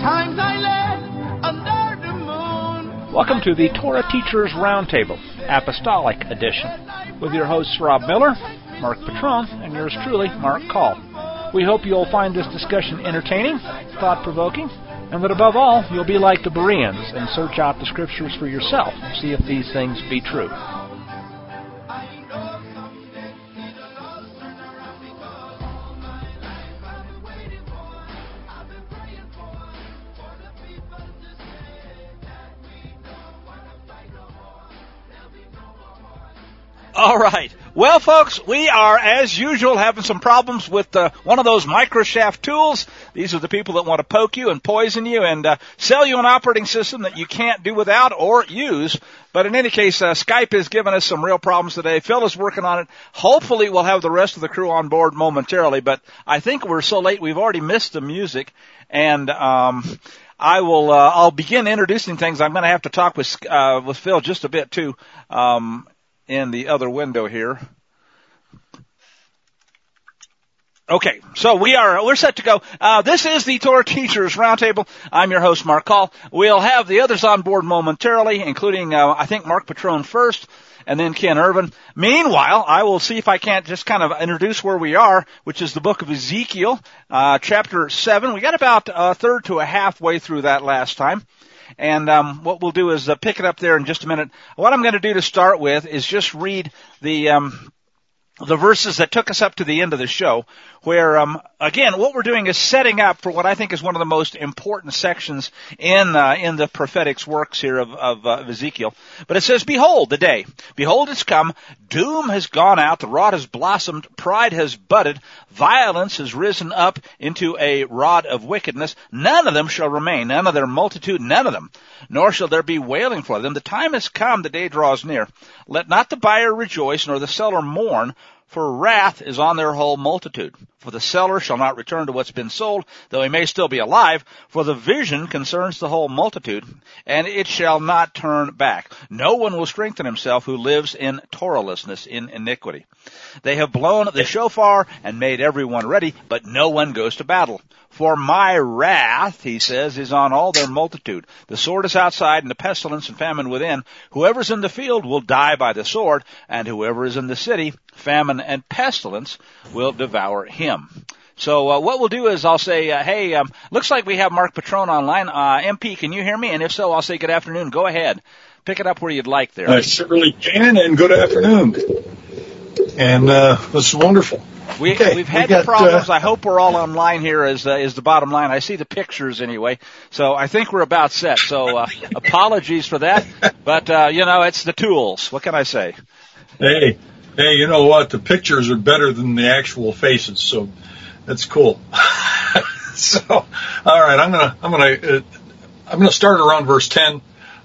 times I led under the moon. Welcome to the Torah Teachers Roundtable, Apostolic Edition, with your hosts Rob Miller, Mark Patron, and yours truly, Mark Call. We hope you'll find this discussion entertaining, thought-provoking, and that above all, you'll be like the Bereans and search out the Scriptures for yourself, see if these things be true. All right. Well, folks, we are, as usual, having some problems with one of those microshaft tools. These are the people that want to poke you and poison you and sell you an operating system that you can't do without or use. But in any case, Skype has given us some real problems today. Phil is working on it. Hopefully, we'll have the rest of the crew on board momentarily. But I think we're so late, we've already missed the music. And I'll begin introducing things. I'm going to have to talk with Phil just a bit, too. In the other window here. Okay, so we're set to go. This is the Torah Teachers Roundtable. I'm your host, Mark Call. We'll have the others on board momentarily, including, I think, Mark Patron first, and then Ken Irvin. Meanwhile, I will see if I can't just kind of introduce where we are, which is the book of Ezekiel, chapter 7. We got about a third to a halfway through that last time. And what we'll do is pick it up there in just a minute. What I'm going to do to start with is just read the verses that took us up to the end of the show, where, again, what we're doing is setting up for what I think is one of the most important sections in the prophetics works here of Ezekiel. But it says, "Behold the day. Behold it's come. Doom has gone out. The rod has blossomed. Pride has budded. Violence has risen up into a rod of wickedness. None of them shall remain. None of their multitude. None of them. Nor shall there be wailing for them. The time has come. The day draws near. Let not the buyer rejoice, nor the seller mourn, for wrath is on their whole multitude. For the seller shall not return to what's been sold, though he may still be alive, for the vision concerns the whole multitude, and it shall not turn back. No one will strengthen himself who lives in Torahlessness, in iniquity. They have blown the shofar and made everyone ready, but no one goes to battle. For my wrath," he says, "is on all their multitude. The sword is outside, and the pestilence and famine within. Whoever's in the field will die by the sword, and whoever is in the city, famine and pestilence will devour him." So what we'll do is I'll say, hey, looks like we have Mark Patron online. MP, can you hear me? And if so, I'll say good afternoon. Go ahead. Pick it up where you'd like there. I certainly can, and good afternoon. And this is wonderful. We've had the problems. I hope we're all online here is the bottom line. I see the pictures anyway. So I think we're about set. So apologies for that. But, it's the tools. What can I say? Hey, you know what? The pictures are better than the actual faces. So that's cool. So, all right, I'm gonna start around verse 10.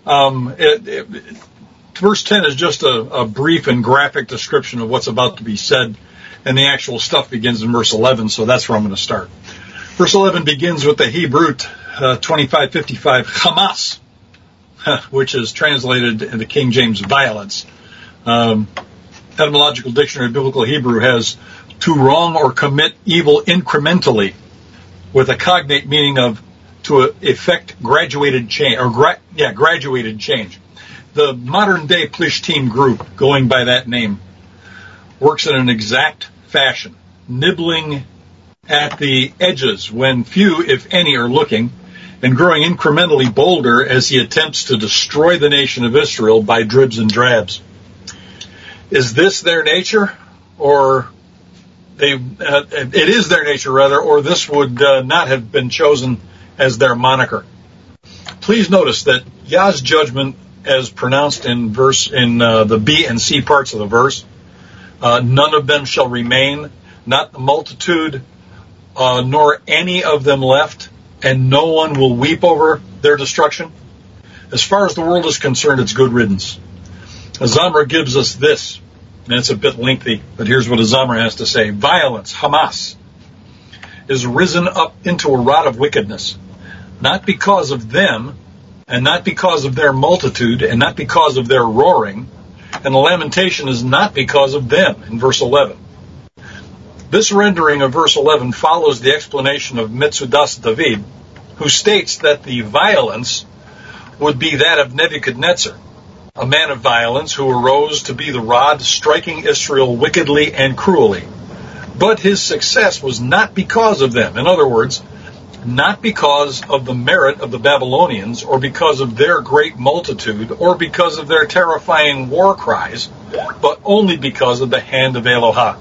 Verse 10 is just a brief and graphic description of what's about to be said, and the actual stuff begins in verse 11, so that's where I'm going to start. Verse 11 begins with the Hebrew 2555 Hamas, which is translated into King James violence. Etymological Dictionary of Biblical Hebrew has to wrong or commit evil incrementally, with a cognate meaning of to effect graduated change, graduated change. The modern-day Plishtim group, going by that name, works in an exact fashion, nibbling at the edges when few, if any, are looking, and growing incrementally bolder as he attempts to destroy the nation of Israel by dribs and drabs. Is this their nature, or it is their nature, rather, or this would not have been chosen as their moniker? Please notice that Yah's judgment, as pronounced in the B and C parts of the verse, none of them shall remain, not the multitude, nor any of them left, and no one will weep over their destruction. As far as the world is concerned, it's good riddance. Azamra gives us this, and it's a bit lengthy, but here's what Azamra has to say. Violence, Hamas, is risen up into a rod of wickedness, not because of them, and not because of their multitude, and not because of their roaring, and the lamentation is not because of them, in verse 11. This rendering of verse 11 follows the explanation of Metzudas David, who states that the violence would be that of Nebuchadnezzar, a man of violence who arose to be the rod striking Israel wickedly and cruelly. But his success was not because of them. In other words, not because of the merit of the Babylonians, or because of their great multitude, or because of their terrifying war cries, but only because of the hand of Elohim.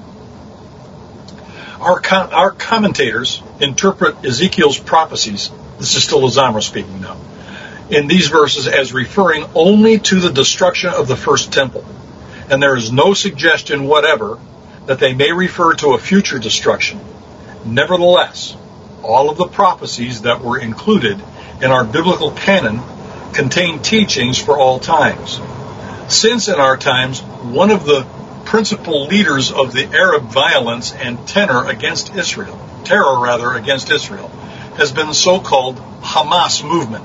Our commentators interpret Ezekiel's prophecies, this is still Azamra speaking now, in these verses as referring only to the destruction of the first temple. And there is no suggestion whatever that they may refer to a future destruction. Nevertheless, all of the prophecies that were included in our biblical canon contain teachings for all times. Since in our times, one of the principal leaders of the Arab violence and terror against Israel, has been the so-called Hamas movement.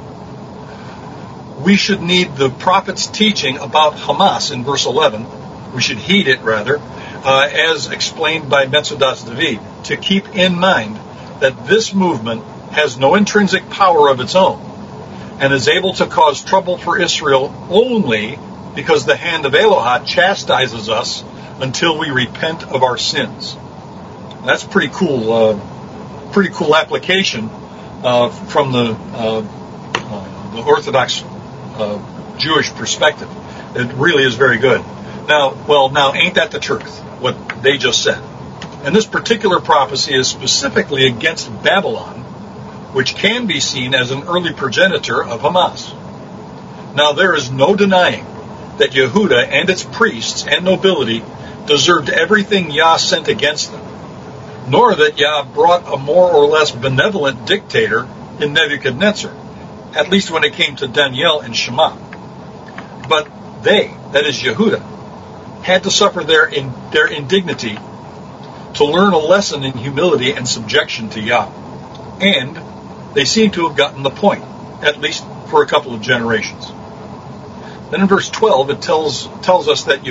We should need the prophet's teaching about Hamas in verse 11. We should heed it, rather, as explained by Metzudas David, to keep in mind that this movement has no intrinsic power of its own and is able to cause trouble for Israel only because the hand of Elohim chastises us until we repent of our sins. That's pretty cool application from the Orthodox Jewish perspective. It really is very good. Now, ain't that the truth, what they just said? And this particular prophecy is specifically against Babylon, which can be seen as an early progenitor of Hamas. Now, there is no denying that Yehuda and its priests and nobility deserved everything Yah sent against them, nor that Yah brought a more or less benevolent dictator in Nebuchadnezzar, at least when it came to Daniel and Shema. But they, that is Yehuda, had to suffer their indignity to learn a lesson in humility and subjection to Yah. And they seem to have gotten the point, at least for a couple of generations. Then in verse 12, it tells us that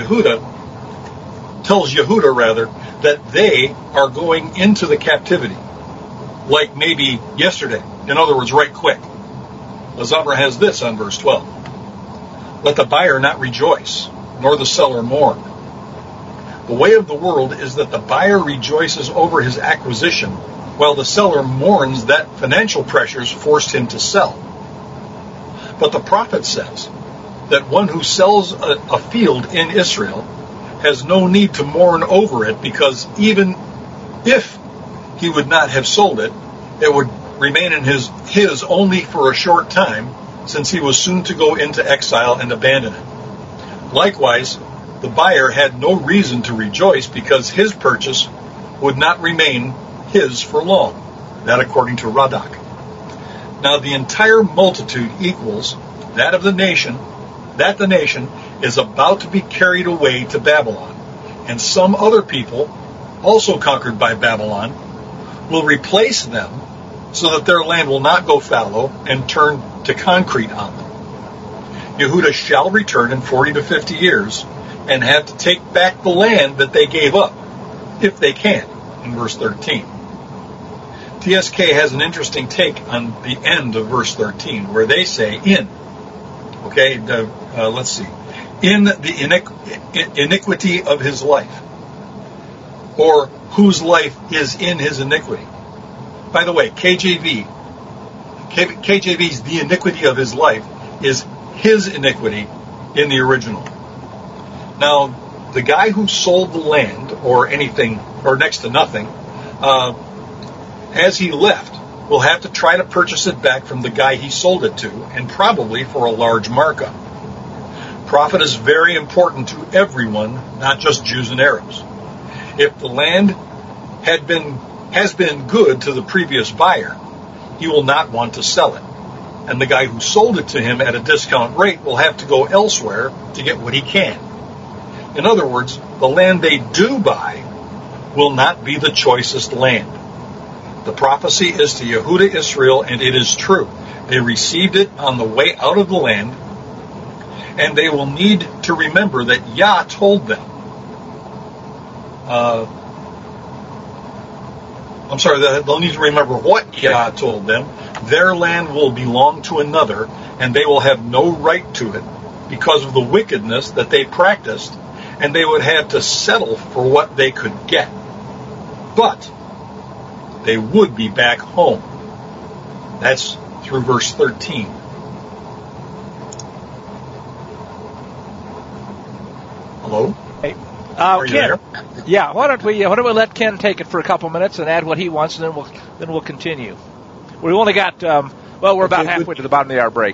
tells Yehuda that they are going into the captivity, like maybe yesterday. In other words, right quick. Azamra has this on verse 12. Let the buyer not rejoice, nor the seller mourn. The way of the world is that the buyer rejoices over his acquisition, while the seller mourns that financial pressures forced him to sell. But the prophet says that one who sells a field in Israel has no need to mourn over it, because even if he would not have sold it, it would remain in his only for a short time, since he was soon to go into exile and abandon it. Likewise, the buyer had no reason to rejoice, because his purchase would not remain his for long. That according to Radak. Now the entire multitude equals that of the nation, that the nation is about to be carried away to Babylon, and some other people, also conquered by Babylon, will replace them, so that their land will not go fallow and turn to concrete on them. Yehuda shall return in 40 to 50 years and have to take back the land that they gave up, if they can, in verse 13. TSK has an interesting take on the end of verse 13, where they say, let's see, in the iniquity of his life, or whose life is in his iniquity. By the way, KJV's the iniquity of his life is his iniquity in the original. Now, the guy who sold the land, or anything, or next to nothing, as he left, will have to try to purchase it back from the guy he sold it to, and probably for a large markup. Profit is very important to everyone, not just Jews and Arabs. If the land has been good to the previous buyer, he will not want to sell it. And the guy who sold it to him at a discount rate will have to go elsewhere to get what he can. In other words, the land they do buy will not be the choicest land. The prophecy is to Yehuda Israel, and it is true. They received it on the way out of the land, and they will need to remember that Yah told them, they'll need to remember what Yah told them. Their land will belong to another, and they will have no right to it because of the wickedness that they practiced, and they would have to settle for what they could get. But they would be back home. That's through verse 13. Hello? Hey, Are you Ken, there? yeah, why don't we let Ken take it for a couple minutes and add what he wants, and then we'll continue. We only got we're about halfway to the bottom of the hour break.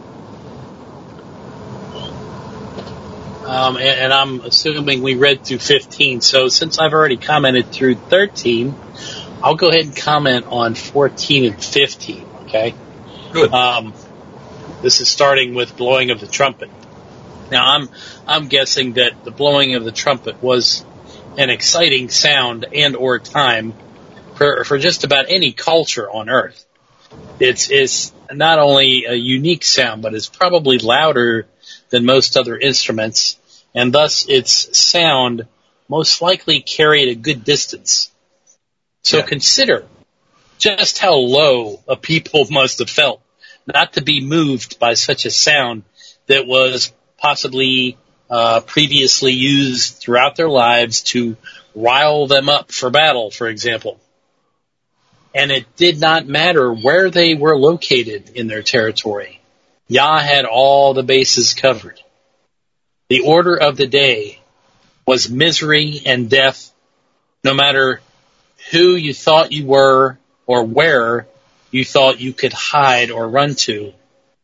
And I'm assuming we read through 15. So since I've already commented through 13, I'll go ahead and comment on 14 and 15. Okay. Good. This is starting with blowing of the trumpet. Now I'm guessing that the blowing of the trumpet was an exciting sound and or time for just about any culture on earth. It's not only a unique sound, but it's probably louder than most other instruments, and thus its sound most likely carried a good distance. So Consider just how low a people must have felt not to be moved by such a sound that was possibly previously used throughout their lives to rile them up for battle, for example. And it did not matter where they were located in their territory. Yah had all the bases covered. The order of the day was misery and death, no matter who you thought you were or where you thought you could hide or run to.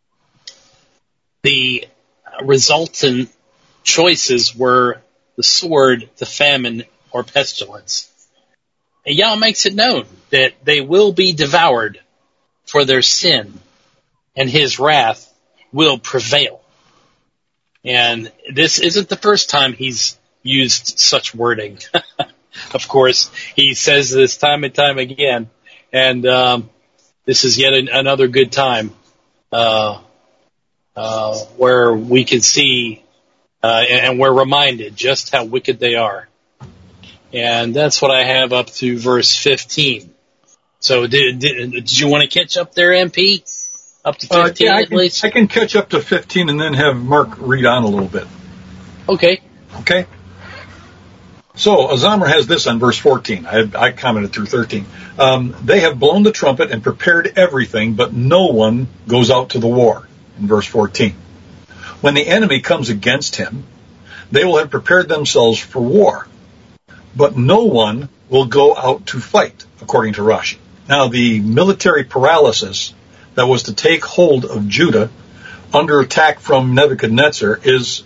The resultant choices were the sword, the famine, or pestilence. And Yah makes it known that they will be devoured for their sin, and his wrath will prevail. And this isn't the first time he's used such wording. Of course, he says this time and time again, and this is yet another good time where we can see and we're reminded just how wicked they are. And that's what I have up to verse 15. So did you want to catch up there, MP? Up to 15 at least? I can catch up to 15 and then have Mark read on a little bit. Okay. Okay? So Azamer has this on verse 14. I commented through 13. They have blown the trumpet and prepared everything, but no one goes out to the war, in verse 14. When the enemy comes against him, they will have prepared themselves for war, but no one will go out to fight, according to Rashi. Now, the military paralysis that was to take hold of Judah under attack from Nebuchadnezzar is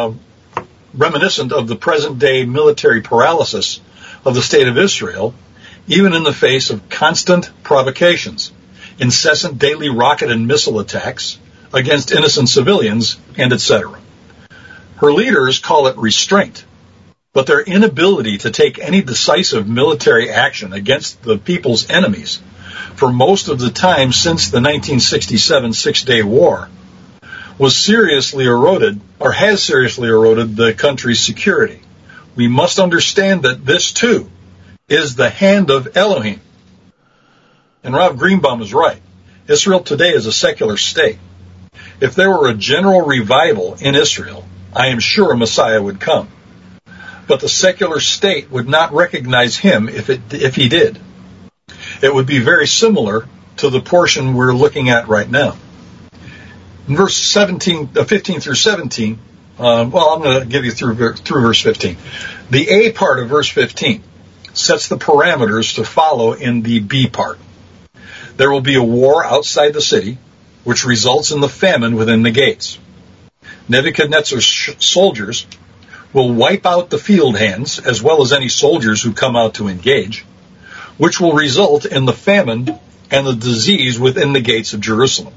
reminiscent of the present-day military paralysis of the state of Israel, even in the face of constant provocations, incessant daily rocket and missile attacks against innocent civilians, and etc. Her leaders call it restraint, but their inability to take any decisive military action against the people's enemies for most of the time since the 1967 Six-Day War was seriously eroded, or has seriously eroded, the country's security. We must understand that this, too, is the hand of Elohim. And Rob Greenbaum is right. Israel today is a secular state. If there were a general revival in Israel, I am sure a Messiah would come. But the secular state would not recognize him if he did. It would be very similar to the portion we're looking at right now. In verse 15 through 17, I'm going to give you through verse 15. The A part of verse 15 sets the parameters to follow in the B part. There will be a war outside the city, which results in the famine within the gates. Nebuchadnezzar's soldiers will wipe out the field hands, as well as any soldiers who come out to engage, which will result in the famine and the disease within the gates of Jerusalem.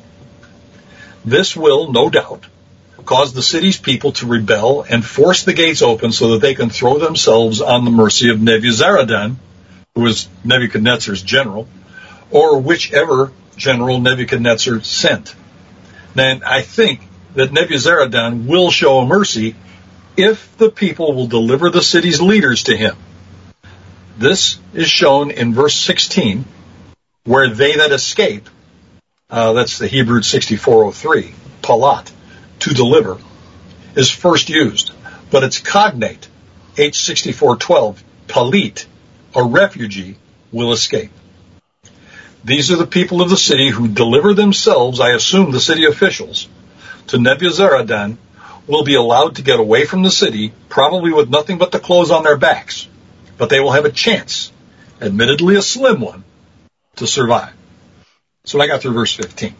This will, no doubt, cause the city's people to rebel and force the gates open so that they can throw themselves on the mercy of Nebuzaradan, who is Nebuchadnezzar's general, or whichever general Nebuchadnezzar sent. Then I think that Nebuzaradan will show a mercy if the people will deliver the city's leaders to him. This is shown in verse 16, where they that escape, that's the Hebrew 6403, palat, to deliver, is first used. But it's cognate, H6412, palit, a refugee, will escape. These are the people of the city who deliver themselves, I assume the city officials, to Nebuzaradan, will be allowed to get away from the city, probably with nothing but the clothes on their backs. But they will have a chance, admittedly a slim one, to survive. So I got through verse 15.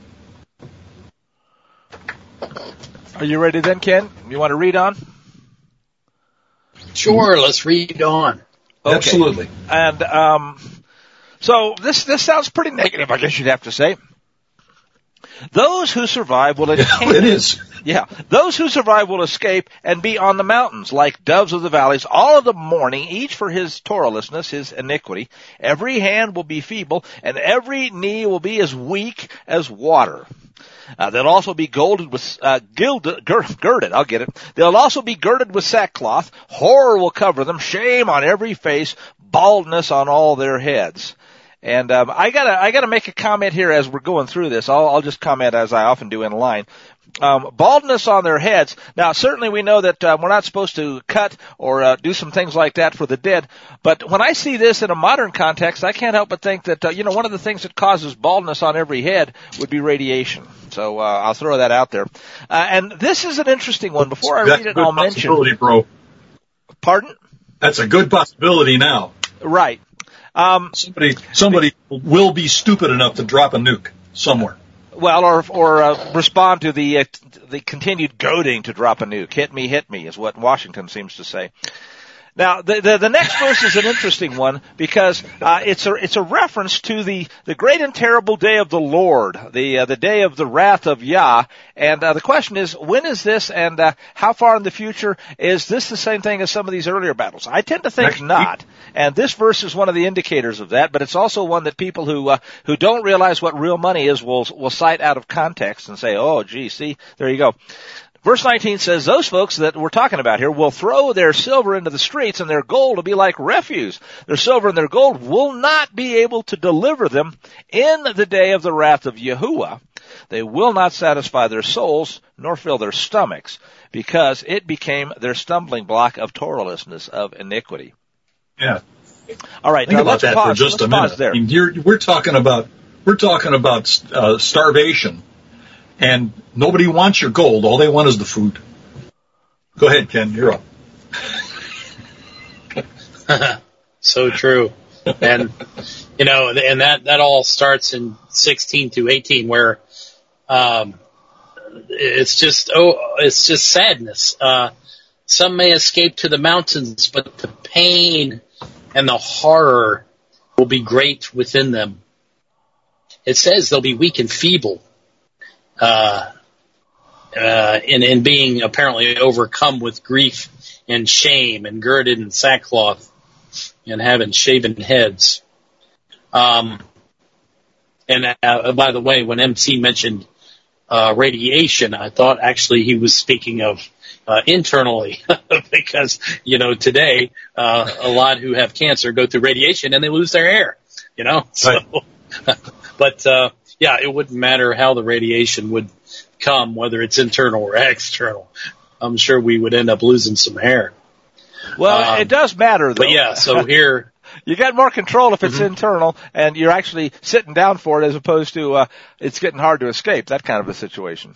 Are you ready then, Ken? You want to read on? Sure, let's read on. Okay. Absolutely. And so this sounds pretty negative, I guess you'd have to say. Those who survive will escape. It is. Yeah. Those who survive will escape and be on the mountains like doves of the valleys all of the morning, each for his Torahlessness, his iniquity. Every hand will be feeble and every knee will be as weak as water. They'll also be girded with, girded, I'll get it. They'll also be girded with sackcloth. Horror will cover them, shame on every face, baldness on all their heads. And I gotta make a comment here as we're going through this. I'll just comment as I often do in line. Baldness on their heads. Now, certainly we know that we're not supposed to cut or do some things like that for the dead. But when I see this in a modern context, I can't help but think that one of the things that causes baldness on every head would be radiation. So I'll throw that out there. And this is an interesting one. Before I read it, I'll mention. Bro. Pardon? That's a good possibility now. Right. Somebody will be stupid enough to drop a nuke somewhere. Well, or respond to the continued goading to drop a nuke. Hit me is what Washington seems to say. Now, the next verse is an interesting one because it's a reference to the great and terrible day of the Lord, the day of the wrath of Yah. And the question is, when is this, and how far in the future? Is this the same thing as some of these earlier battles? I tend to think not. And this verse is one of the indicators of that, but it's also one that people who don't realize what real money is will cite out of context and say, oh, gee, see, there you go. Verse 19 says, those folks that we're talking about here will throw their silver into the streets, and their gold will be like refuse. Their silver and their gold will not be able to deliver them in the day of the wrath of Yahuwah. They will not satisfy their souls, nor fill their stomachs, because it became their stumbling block of Torahlessness, of iniquity. Yeah. All right, Think now about let's that pause. for just a minute. There. I mean, we're talking about starvation. And nobody wants your gold. All they want is the food. Go ahead, Ken. You're up. So true. And, and that all starts in 16 to 18 where, it's just sadness. Some may escape to the mountains, but the pain and the horror will be great within them. It says they'll be weak and feeble. In being apparently overcome with grief and shame and girded in sackcloth and having shaven heads. And by the way, when MC mentioned radiation, I thought actually he was speaking of internally because, today a lot who have cancer go through radiation and they lose their hair, so, right. But yeah, it wouldn't matter how the radiation would come, whether it's internal or external. I'm sure we would end up losing some hair. Well, it does matter, though. But yeah, so here... You got more control if it's internal, and you're actually sitting down for it as opposed to it's getting hard to escape, that kind of a situation.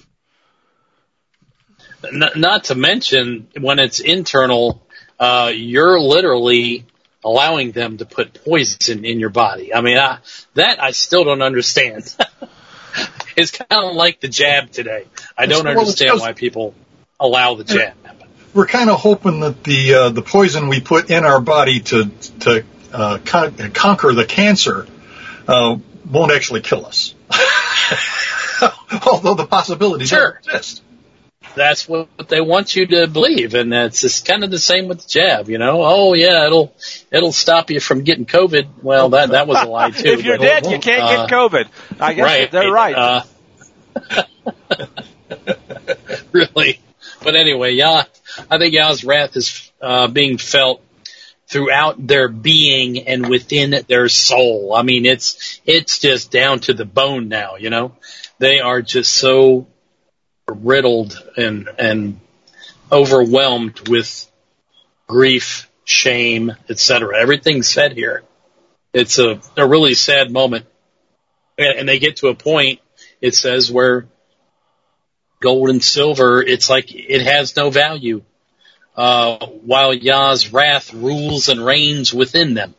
Not to mention, when it's internal, you're literally allowing them to put poison in your body. I mean, that I still don't understand. It's kind of like the jab today. I don't understand why people allow the jab. We're kind of hoping that the poison we put in our body to conquer the cancer won't actually kill us. Although the possibility does exist. That's what they want you to believe, and it's just kind of the same with the jab, Oh yeah, it'll stop you from getting COVID. Well, that was a lie too. If you're dead, you can't get COVID. I guess they're right. Really, but anyway, I think Yah's wrath is being felt throughout their being and within their soul. I mean, it's just down to the bone now, you know. They are just so riddled and overwhelmed with grief, shame, etc. Everything's said here. It's a really sad moment. And they get to a point, it says, where gold and silver, it's like it has no value, while Yah's wrath rules and reigns within them.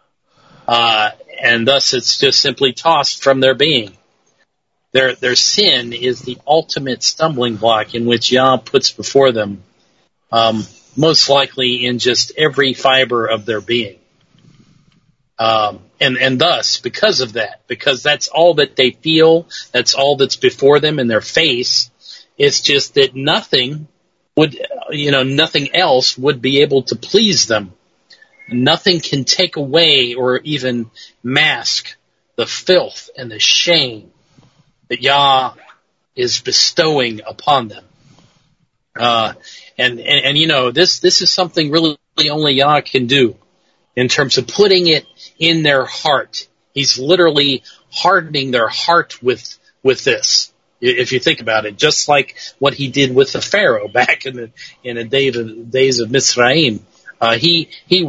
And thus it's just simply tossed from their being. Their sin is the ultimate stumbling block in which Yah puts before them, most likely in just every fiber of their being. And thus, because of that, because that's all that they feel, that's all that's before them in their face, it's just that nothing else would be able to please them. Nothing can take away or even mask the filth and the shame that Yah is bestowing upon them. And you know, this is something really only Yah can do in terms of putting it in their heart. He's literally hardening their heart with this. If you think about it, just like what he did with the Pharaoh back in the days of Mitzrayim, he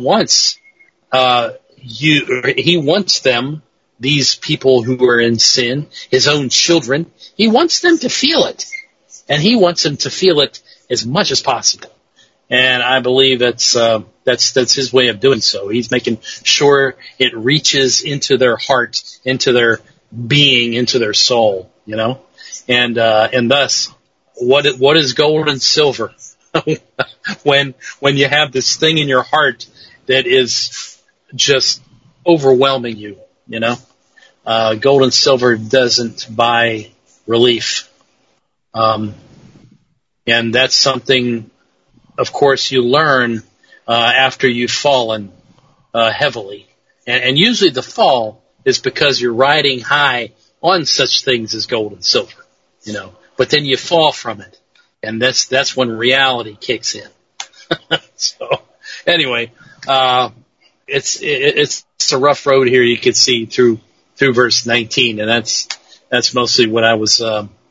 wants them, these people who are in sin, his own children, he wants them to feel it, and he wants them to feel it as much as possible. And I believe that's his way of doing so. He's making sure it reaches into their heart, into their being, into their soul, you know. And thus, what is gold and silver? when you have this thing in your heart that is just overwhelming you, you know. Gold and silver doesn't buy relief. And that's something, of course, you learn after you've fallen heavily. And usually the fall is because you're riding high on such things as gold and silver, you know. But then you fall from it, and that's when reality kicks in. So anyway, it's a rough road here. You can see through verse 19, and that's mostly what I was.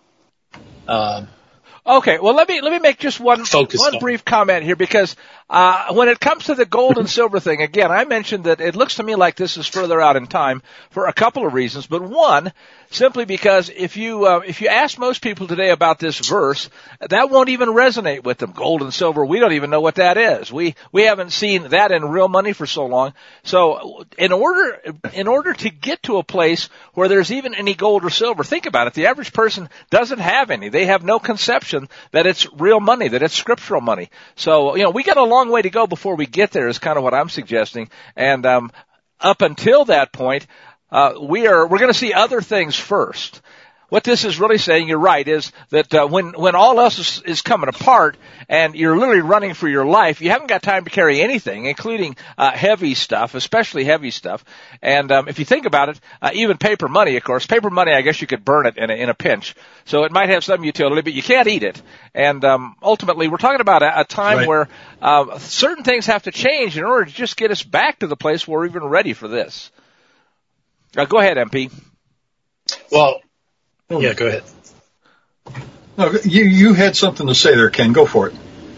Okay, well, let me make just one brief comment here, because when it comes to the gold and silver thing, again, I mentioned that it looks to me like this is further out in time for a couple of reasons, but one, simply because if you ask most people today about this verse, that won't even resonate with them. Gold and silver, we don't even know what that is. We haven't seen that in real money for so long. So in order to get to a place where there's even any gold or silver, think about it. The average person doesn't have any. They have no conception that it's real money, that it's scriptural money. So, you know, we got a long way to go before we get there, is kind of what I'm suggesting. And up until that point, we're going to see other things first. What this is really saying, you're right, is that when all else is coming apart and you're literally running for your life, you haven't got time to carry anything, including heavy stuff, especially heavy stuff. And if you think about it, even paper money, of course, paper money, I guess you could burn it in a pinch. So it might have some utility, but you can't eat it. And ultimately, we're talking about a time right where certain things have to change in order to just get us back to the place where we're even ready for this. Go ahead, MP. Well, yeah, go ahead. No, you had something to say there, Ken. Go for it.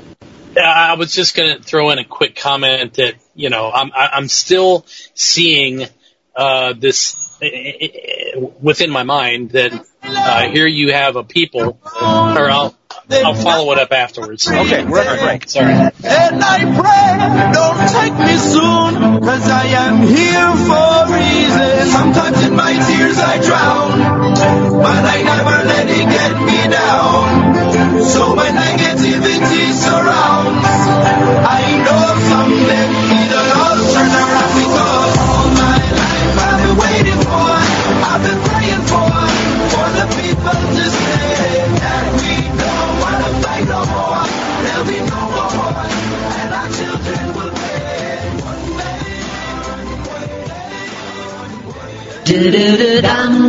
I was just going to throw in a quick comment that, you know, I'm still seeing this within my mind that here you have a people, or I'll follow it up afterwards. Okay, we're at the break. Sorry. And I pray, don't take me soon, 'cause I am here for a reason. Sometimes in my tears I drown, but I never let it get me down. So when negativity surrounds, I know someday it'll all turn around, because all my life I've been waiting for, I've been praying for the people to say that we don't want to fight no more. There'll be no more war, and our children will pay one day. Do-do-do-dum,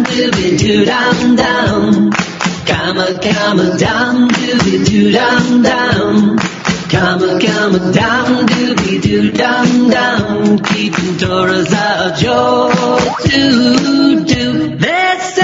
do-be-do-dum-dum. Come-a-dum, do-be-do-dum-dum. Come down, doobie-doo, down, keeping Torah's our joy to do. Let's say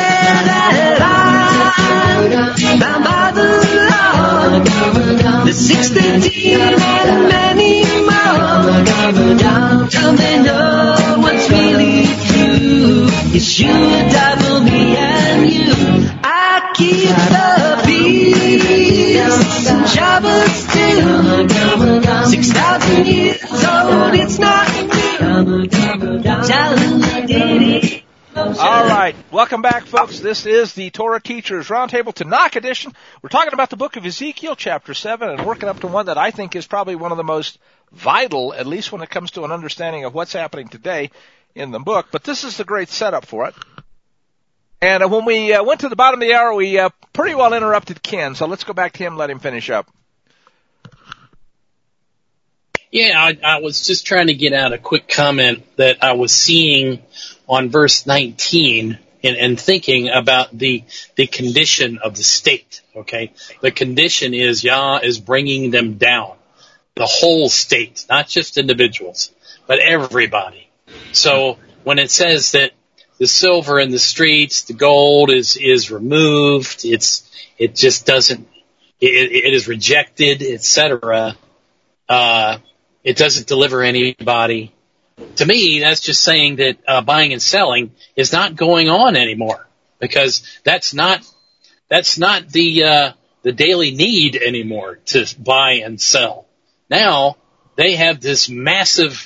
that I, bound by the law, the 613 and many more. Till they know what's really true. Yeshua died for me and you. I keep the peace and Shabbat still. 6,000 years old, it's not real. All right. Welcome back, folks. This is the Torah Teachers Roundtable Tanakh edition. We're talking about the book of Ezekiel, chapter 7, and working up to one that I think is probably one of the most vital, at least when it comes to an understanding of what's happening today in the book. But this is the great setup for it. And when we went to the bottom of the hour, we pretty well interrupted Ken. So let's go back to him, let him finish up. Yeah, I was just trying to get out a quick comment that I was seeing on verse 19 and thinking about the condition of the state, okay? The condition is Yah is bringing them down, the whole state, not just individuals, but everybody. So when it says that the silver in the streets, the gold is removed, it just doesn't, it is rejected, etc., it doesn't deliver anybody. To me, that's just saying that buying and selling is not going on anymore, because that's not the daily need anymore to buy and sell. Now they have this massive,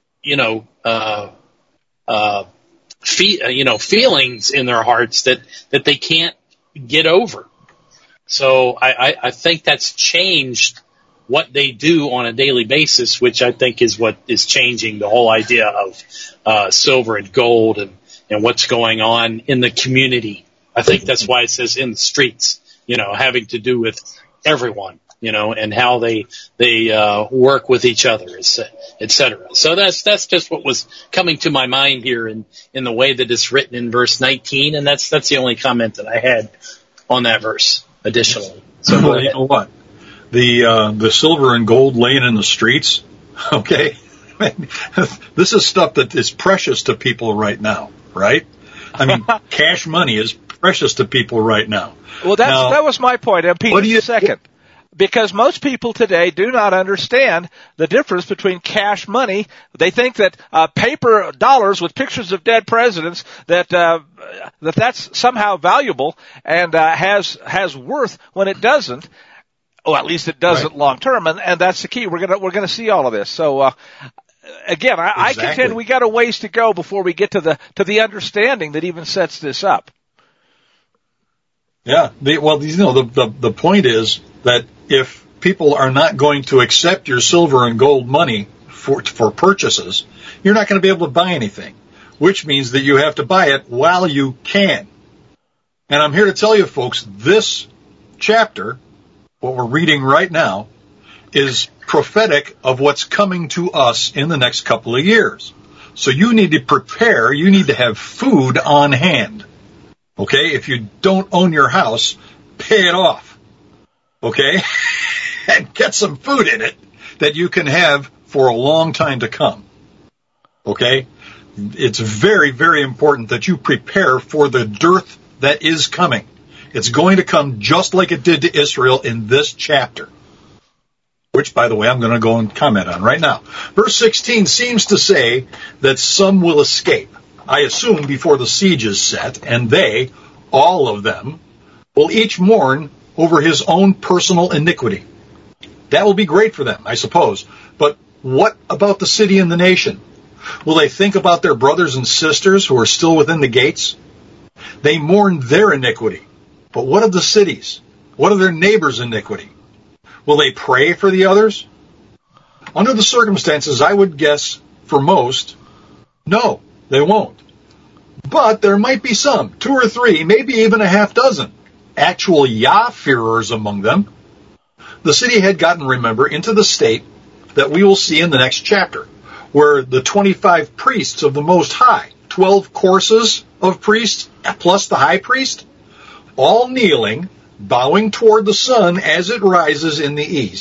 feelings in their hearts that they can't get over. So I think that's changed what they do on a daily basis, which I think is what is changing the whole idea of silver and gold and what's going on in the community. I think that's why it says in the streets, having to do with everyone, and how they work with each other, et cetera. So that's just what was coming to my mind here in the way that it's written in verse 19, and that's the only comment that I had on that verse additionally. So well, you know what? The silver and gold laying in the streets, okay? This is stuff that is precious to people right now, right? I mean, cash money is precious to people right now. Well, that was my point. And Pete, second. Because most people today do not understand the difference between cash money. They think that paper dollars with pictures of dead presidents that's somehow valuable and has worth when it doesn't. Well, at least it doesn't long term, and that's the key. We're gonna see all of this. So again, I contend we got a ways to go before we get to the understanding that even sets this up. Yeah. The point is that if people are not going to accept your silver and gold money for purchases, you're not going to be able to buy anything, which means that you have to buy it while you can. And I'm here to tell you, folks, this chapter, what we're reading right now, is prophetic of what's coming to us in the next couple of years. So you need to prepare. You need to have food on hand. Okay? If you don't own your house, pay it off. Okay? And get some food in it that you can have for a long time to come. Okay? It's very, very important that you prepare for the dearth that is coming. It's going to come just like it did to Israel in this chapter, which, by the way, I'm going to go and comment on right now. Verse 16 seems to say that some will escape, I assume before the siege is set, and they, all of them, will each mourn over his own personal iniquity. That will be great for them, I suppose. But what about the city and the nation? Will they think about their brothers and sisters who are still within the gates? They mourn their iniquity. But what of the cities? What of their neighbors' iniquity? Will they pray for the others? Under the circumstances, I would guess for most, no, they won't. But there might be some, 2 or 3, maybe even a half dozen, actual Yah-fearers among them. The city had gotten, remember, into the state that we will see in the next chapter, where the 25 priests of the Most High, 12 courses of priests, plus the high priest, all kneeling, bowing toward the sun as it rises in the east,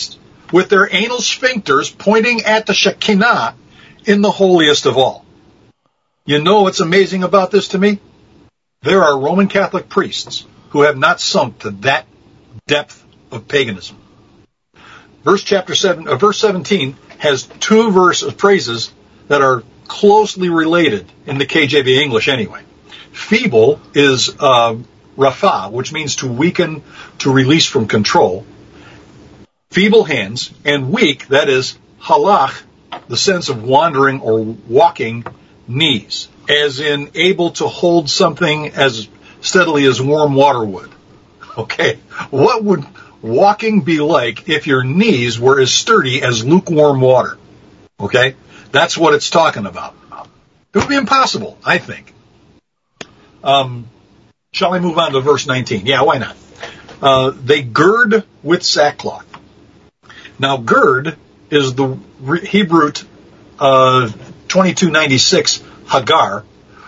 with their anal sphincters pointing at the Shekinah in the holiest of all. You know what's amazing about this to me? There are Roman Catholic priests who have not sunk to that depth of paganism. Verse 17 has two phrases that are closely related in the KJV English anyway. Feeble is rapha, which means to weaken, to release from control. Feeble hands, and weak, that is halach, the sense of wandering or walking, knees, as in able to hold something as steadily as warm water would. Okay, what would walking be like if your knees were as sturdy as lukewarm water? Okay, that's what it's talking about. It would be impossible, I think. Shall I move on to verse 19? Yeah, why not? They gird with sackcloth. Now, gird is the Hebrew 2296 hagar,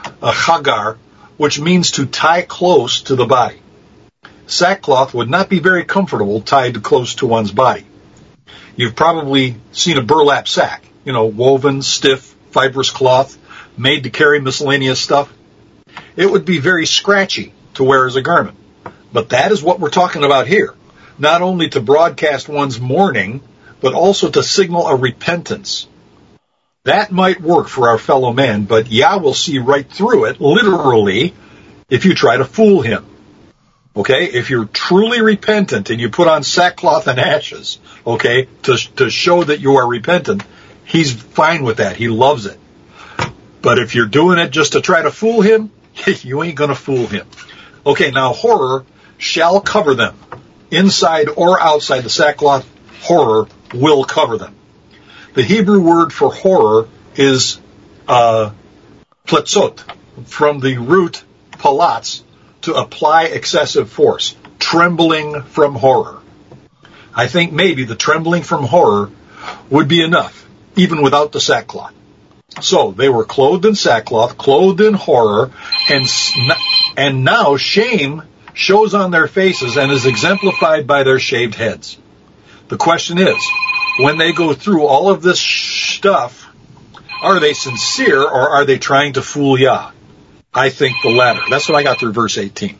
which means to tie close to the body. Sackcloth would not be very comfortable tied close to one's body. You've probably seen a burlap sack, woven, stiff, fibrous cloth, made to carry miscellaneous stuff. It would be very scratchy to wear as a garment. But that is what we're talking about here. Not only to broadcast one's mourning, but also to signal a repentance. That might work for our fellow man, but Yah will see right through it, literally, if you try to fool him. Okay? If you're truly repentant and you put on sackcloth and ashes, okay, to show that you are repentant, he's fine with that. He loves it. But if you're doing it just to try to fool him, you ain't going to fool him. Okay, now horror shall cover them. Inside or outside the sackcloth, horror will cover them. The Hebrew word for horror is pletzot, from the root palatz, to apply excessive force, trembling from horror. I think maybe the trembling from horror would be enough, even without the sackcloth. So they were clothed in sackcloth, clothed in horror, and now shame shows on their faces and is exemplified by their shaved heads. The question is, when they go through all of this stuff, are they sincere or are they trying to fool Yah? I think the latter. That's what I got through verse 18.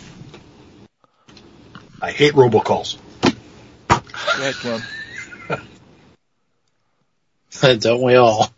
I hate robocalls. Go ahead, Ken. Don't we all?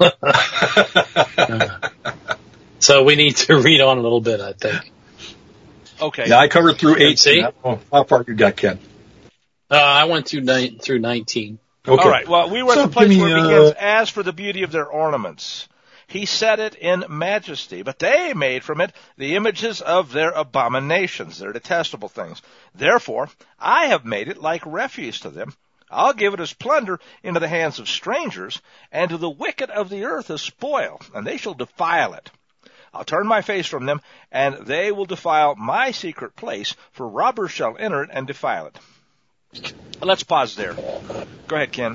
So we need to read on a little bit, I think. Okay. Yeah, I covered through 18. How far you got, Ken? I went through 19. Okay. All right. Well, we were at the place where it begins, as for the beauty of their ornaments. He set it in majesty, but they made from it the images of their abominations, their detestable things. Therefore, I have made it like refuse to them. I'll give it as plunder into the hands of strangers, and to the wicked of the earth as spoil, and they shall defile it. I'll turn my face from them, and they will defile my secret place, for robbers shall enter it and defile it. Let's pause there. Go ahead, Ken.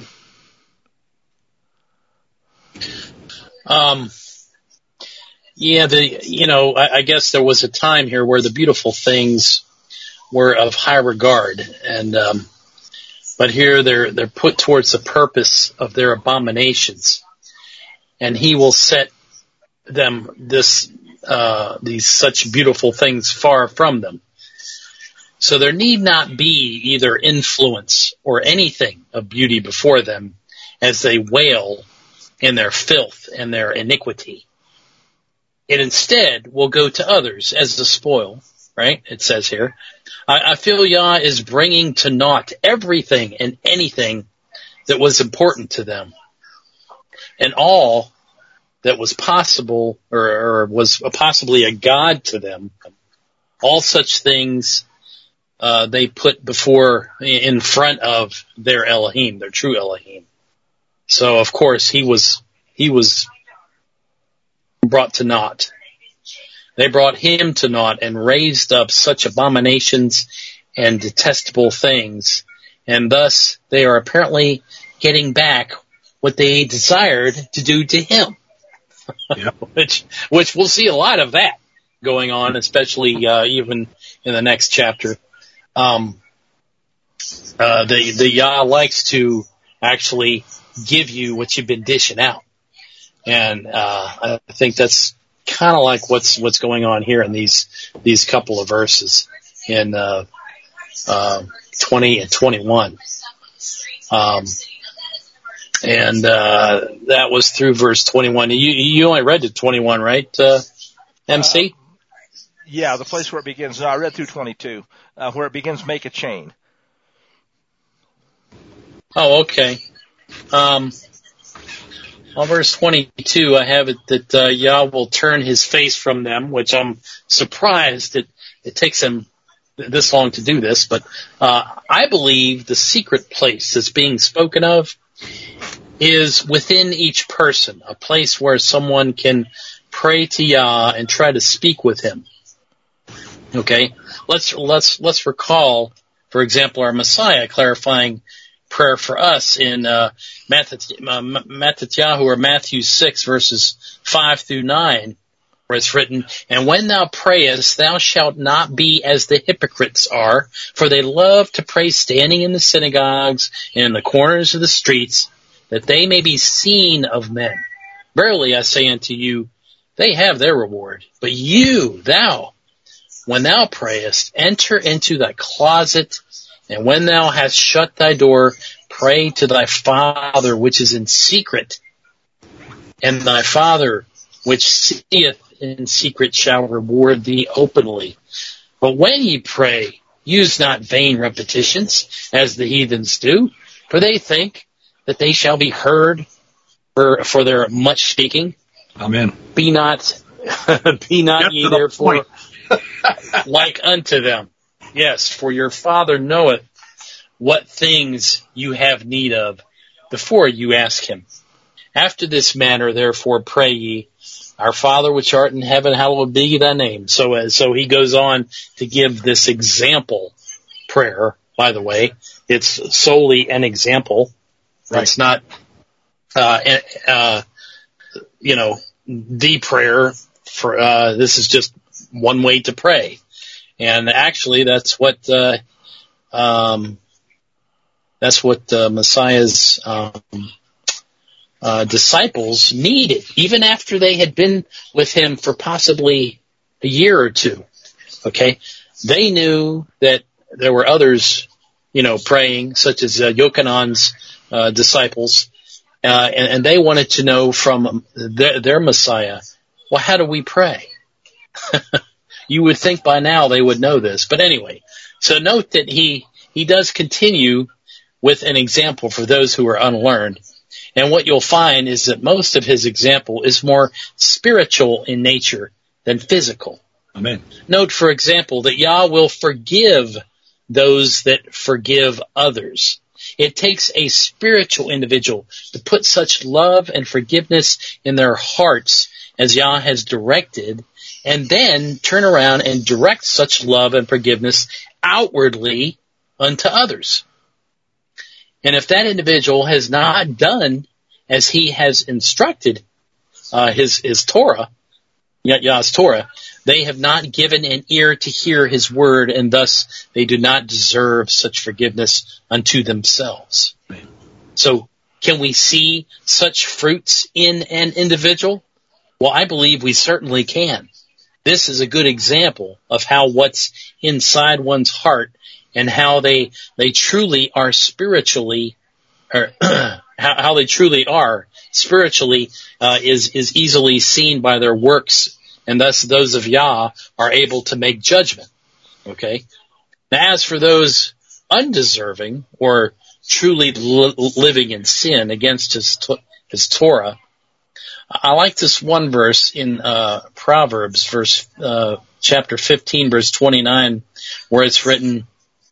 I guess there was a time here where the beautiful things were of high regard, and but here they're put towards the purpose of their abominations, and he will set them these such beautiful things far from them. So there need not be either influence or anything of beauty before them as they wail in their filth and their iniquity. It instead will go to others as the spoil, right? It says here. I feel Yah is bringing to naught everything and anything that was important to them, and all that was possible or was possibly a god to them. All such things they put in front of their Elohim, their true Elohim. So of course he was brought to naught. They brought him to naught and raised up such abominations and detestable things, and thus they are apparently getting back what they desired to do to him. Yep. which we'll see a lot of that going on, especially even in the next chapter. The Yah likes to actually give you what you've been dishing out. And I think that's kind of like what's going on here in these couple of verses in 20 and 21. And that was through verse 21. You only read to 21, right, MC? Yeah, the place where it begins. No, I read through 22, where it begins, make a chain. Oh, okay. On verse 22, I have it that Yah will turn his face from them, which I'm surprised that it takes him this long to do this, but I believe the secret place that's being spoken of is within each person, a place where someone can pray to Yah and try to speak with him. Okay, let's recall, for example, our Messiah clarifying prayer for us in Mattatyahu or Matthew 6 verses 5 through 9, where it's written, "And when thou prayest, thou shalt not be as the hypocrites are, for they love to pray standing in the synagogues and in the corners of the streets, that they may be seen of men. Verily I say unto you, they have their reward. But you, thou, when thou prayest, enter into thy closet, and when thou hast shut thy door, pray to thy Father which is in secret, and thy Father which seeth in secret shall reward thee openly. But when ye pray, use not vain repetitions, as the heathens do, for they think that they shall be heard for their much speaking. Amen. Be not ye therefore like unto them. Yes, for your Father knoweth what things you have need of before you ask him. After this manner, therefore, pray ye, Our Father which art in heaven, hallowed be thy name. So he goes on to give this example prayer. By the way, it's solely an example. Right. It's not, the prayer for, this is just one way to pray. And actually that's what Messiah's, disciples needed, even after they had been with him for possibly a year or two. Okay. They knew that there were others, praying, such as Yochanan's disciples, and they wanted to know from their Messiah, well, how do we pray? You would think by now they would know this. But anyway, so note that he does continue with an example for those who are unlearned. And what you'll find is that most of his example is more spiritual in nature than physical. Amen. Note, for example, that Yah will forgive those that forgive others. It takes a spiritual individual to put such love and forgiveness in their hearts as Yah has directed, and then turn around and direct such love and forgiveness outwardly unto others. And if that individual has not done as he has instructed his Torah, Yah's Torah, they have not given an ear to hear his word, and thus they do not deserve such forgiveness unto themselves. So can we see such fruits in an individual? Well, I believe we certainly can. This is a good example of how what's inside one's heart and how they truly are spiritually, or how they truly are spiritually, is easily seen by their works, and thus those of Yah are able to make judgment. Okay? Now, as for those undeserving or truly living in sin against his Torah, I like this one verse in Proverbs, chapter 15, verse 29, where it's written,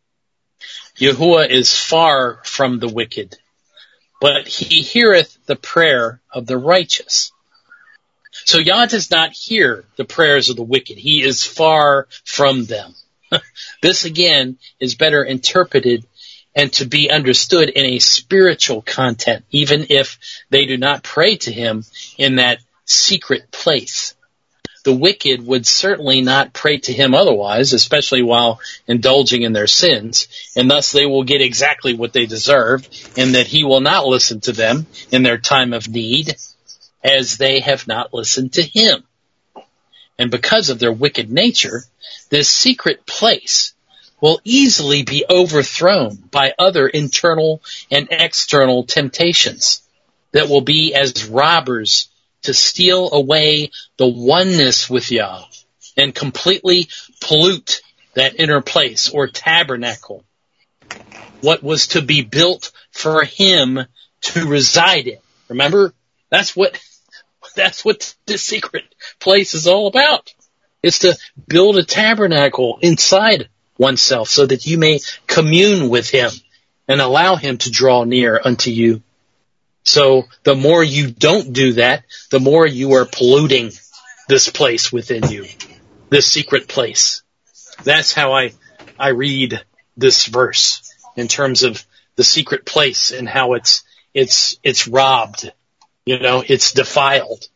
Yahuwah is far from the wicked, but he heareth the prayer of the righteous. So Yah does not hear the prayers of the wicked. He is far from them. This again is better interpreted and to be understood in a spiritual content, even if they do not pray to him in that secret place. the wicked would certainly not pray to him otherwise, especially while indulging in their sins, and thus they will get exactly what they deserve, and that he will not listen to them in their time of need, as they have not listened to him. And because of their wicked nature, this secret place will easily be overthrown by other internal and external temptations that will be as robbers to steal away the oneness with Yah and completely pollute that inner place or tabernacle, what was to be built for him to reside in. Remember, that's what this secret place is all about. It's to build a tabernacle inside oneself so that you may commune with him and allow him to draw near unto you. So the more you don't do that, the more you are polluting this place within you, this secret place. That's how I read this verse in terms of the secret place and how it's robbed, it's defiled.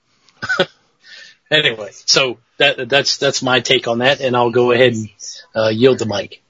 Anyway, so that's my take on that, and I'll go ahead and yield the mic.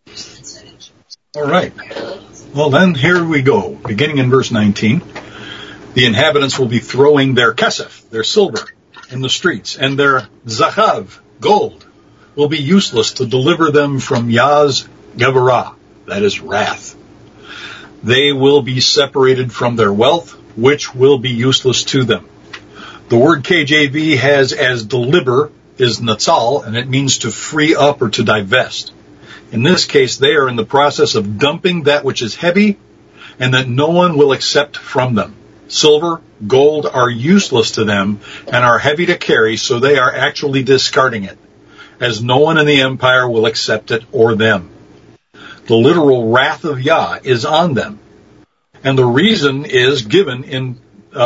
All right. Well, then here we go. Beginning in verse 19. The inhabitants will be throwing their kesef, their silver, in the streets, and their zahav, gold, will be useless to deliver them from Yah's Gevarah, that is wrath. They will be separated from their wealth, which will be useless to them. The word KJV has as deliver is natsal, and it means to free up or to divest. In this case, they are in the process of dumping that which is heavy and that no one will accept from them. Silver, gold are useless to them and are heavy to carry, so they are actually discarding it, as no one in the empire will accept it or them. The literal wrath of Yah is on them, and the reason is given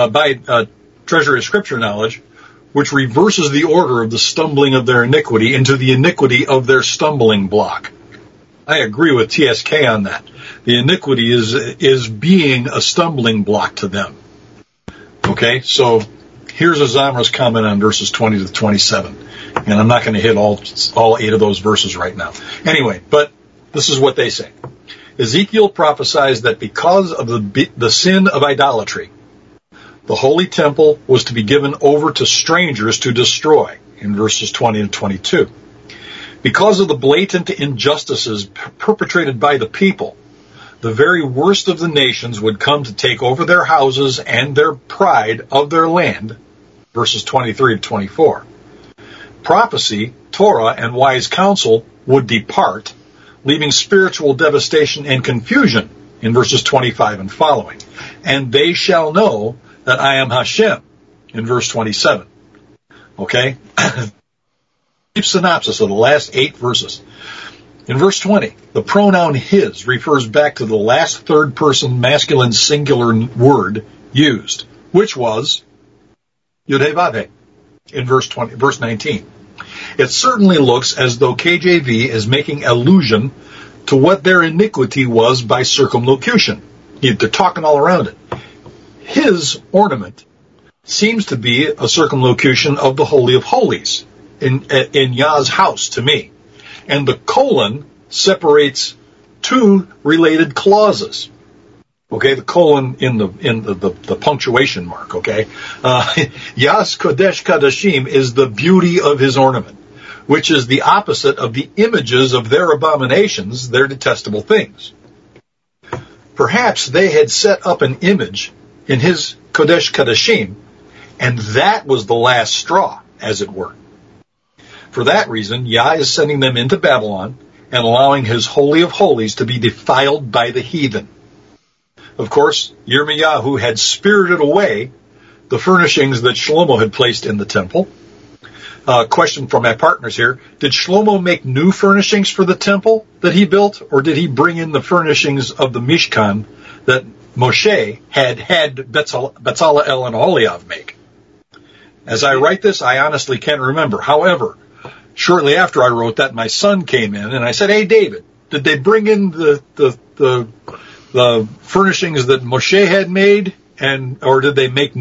by treasury of scripture knowledge, which reverses the order of the stumbling of their iniquity into the iniquity of their stumbling block. I agree with TSK on that. The iniquity is being a stumbling block to them. Okay, so here's Azamra's comment on verses 20 to 27. And I'm not going to hit all 8 of those verses right now. Anyway, but this is what they say. Ezekiel prophesies that because of the sin of idolatry, the holy temple was to be given over to strangers to destroy, in verses 20 and 22. Because of the blatant injustices perpetrated by the people, the very worst of the nations would come to take over their houses and their pride of their land, verses 23 to 24. Prophecy, Torah, and wise counsel would depart, leaving spiritual devastation and confusion, in verses 25 and following. And they shall know that I am Hashem, in verse 27. Okay? Deep synopsis of the last 8 verses. In verse 20, the pronoun his refers back to the last third-person masculine singular word used, which was Yud-Heh-Vav-Heh, in verse 19. It certainly looks as though KJV is making allusion to what their iniquity was by circumlocution. They're talking all around it. His ornament seems to be a circumlocution of the Holy of Holies in Yah's house to me. And the colon separates 2 related clauses. Okay, the colon in the punctuation mark, okay? Yah's Kodesh Kadashim is the beauty of his ornament, which is the opposite of the images of their abominations, their detestable things. Perhaps they had set up an image in his Kodesh Kadashim, and that was the last straw, as it were. For that reason, Yah is sending them into Babylon and allowing his Holy of Holies to be defiled by the heathen. Of course, Yirmiyahu had spirited away the furnishings that Shlomo had placed in the temple. Question from my partners here. Did Shlomo make new furnishings for the temple that he built, or did he bring in the furnishings of the Mishkan that Moshe had Bezalel and Oholiav make? As I write this, I honestly can't remember. However, shortly after I wrote that, my son came in and I said, "Hey, David, did they bring in the furnishings that Moshe had made, or did they make new?"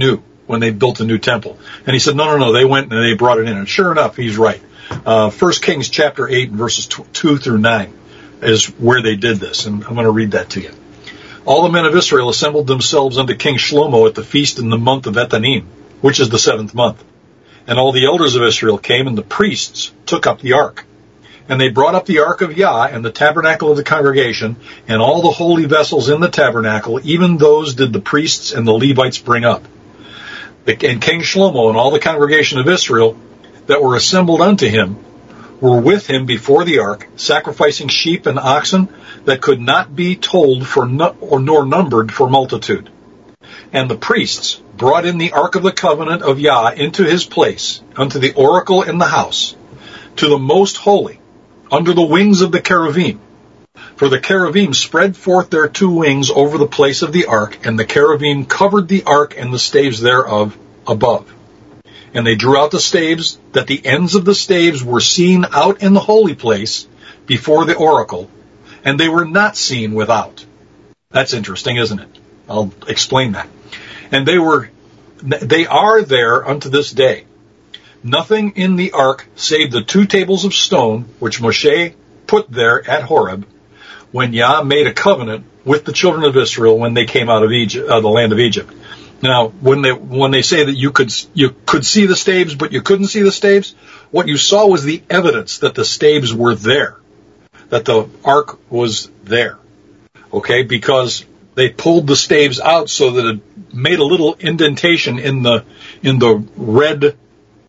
when they built a new temple. And he said, no, they went and they brought it in. And sure enough, he's right. 1 Kings chapter 8 and verses 2 through 9 is where they did this. And I'm going to read that to you. All the men of Israel assembled themselves unto King Shlomo at the feast in the month of Etanim, which is the 7th month. And all the elders of Israel came, and the priests took up the ark. And they brought up the ark of Yah and the tabernacle of the congregation, and all the holy vessels in the tabernacle, even those did the priests and the Levites bring up. And King Shlomo and all the congregation of Israel that were assembled unto him were with him before the ark, sacrificing sheep and oxen that could not be told nor numbered for multitude. And the priests brought in the ark of the covenant of Yah into his place, unto the oracle in the house, to the most holy, under the wings of the cherubim. For the cherubim spread forth their 2 wings over the place of the ark, and the cherubim covered the ark and the staves thereof above. And they drew out the staves, that the ends of the staves were seen out in the holy place before the oracle, and they were not seen without. That's interesting, isn't it? I'll explain that. And they are there unto this day. Nothing in the ark save the 2 tables of stone which Moshe put there at Horeb, when Yah made a covenant with the children of Israel when they came out of Egypt, the land of Egypt. Now, when they say that you could see the staves, but you couldn't see the staves, what you saw was the evidence that the staves were there, that the ark was there. Okay, because they pulled the staves out so that it made a little indentation in the red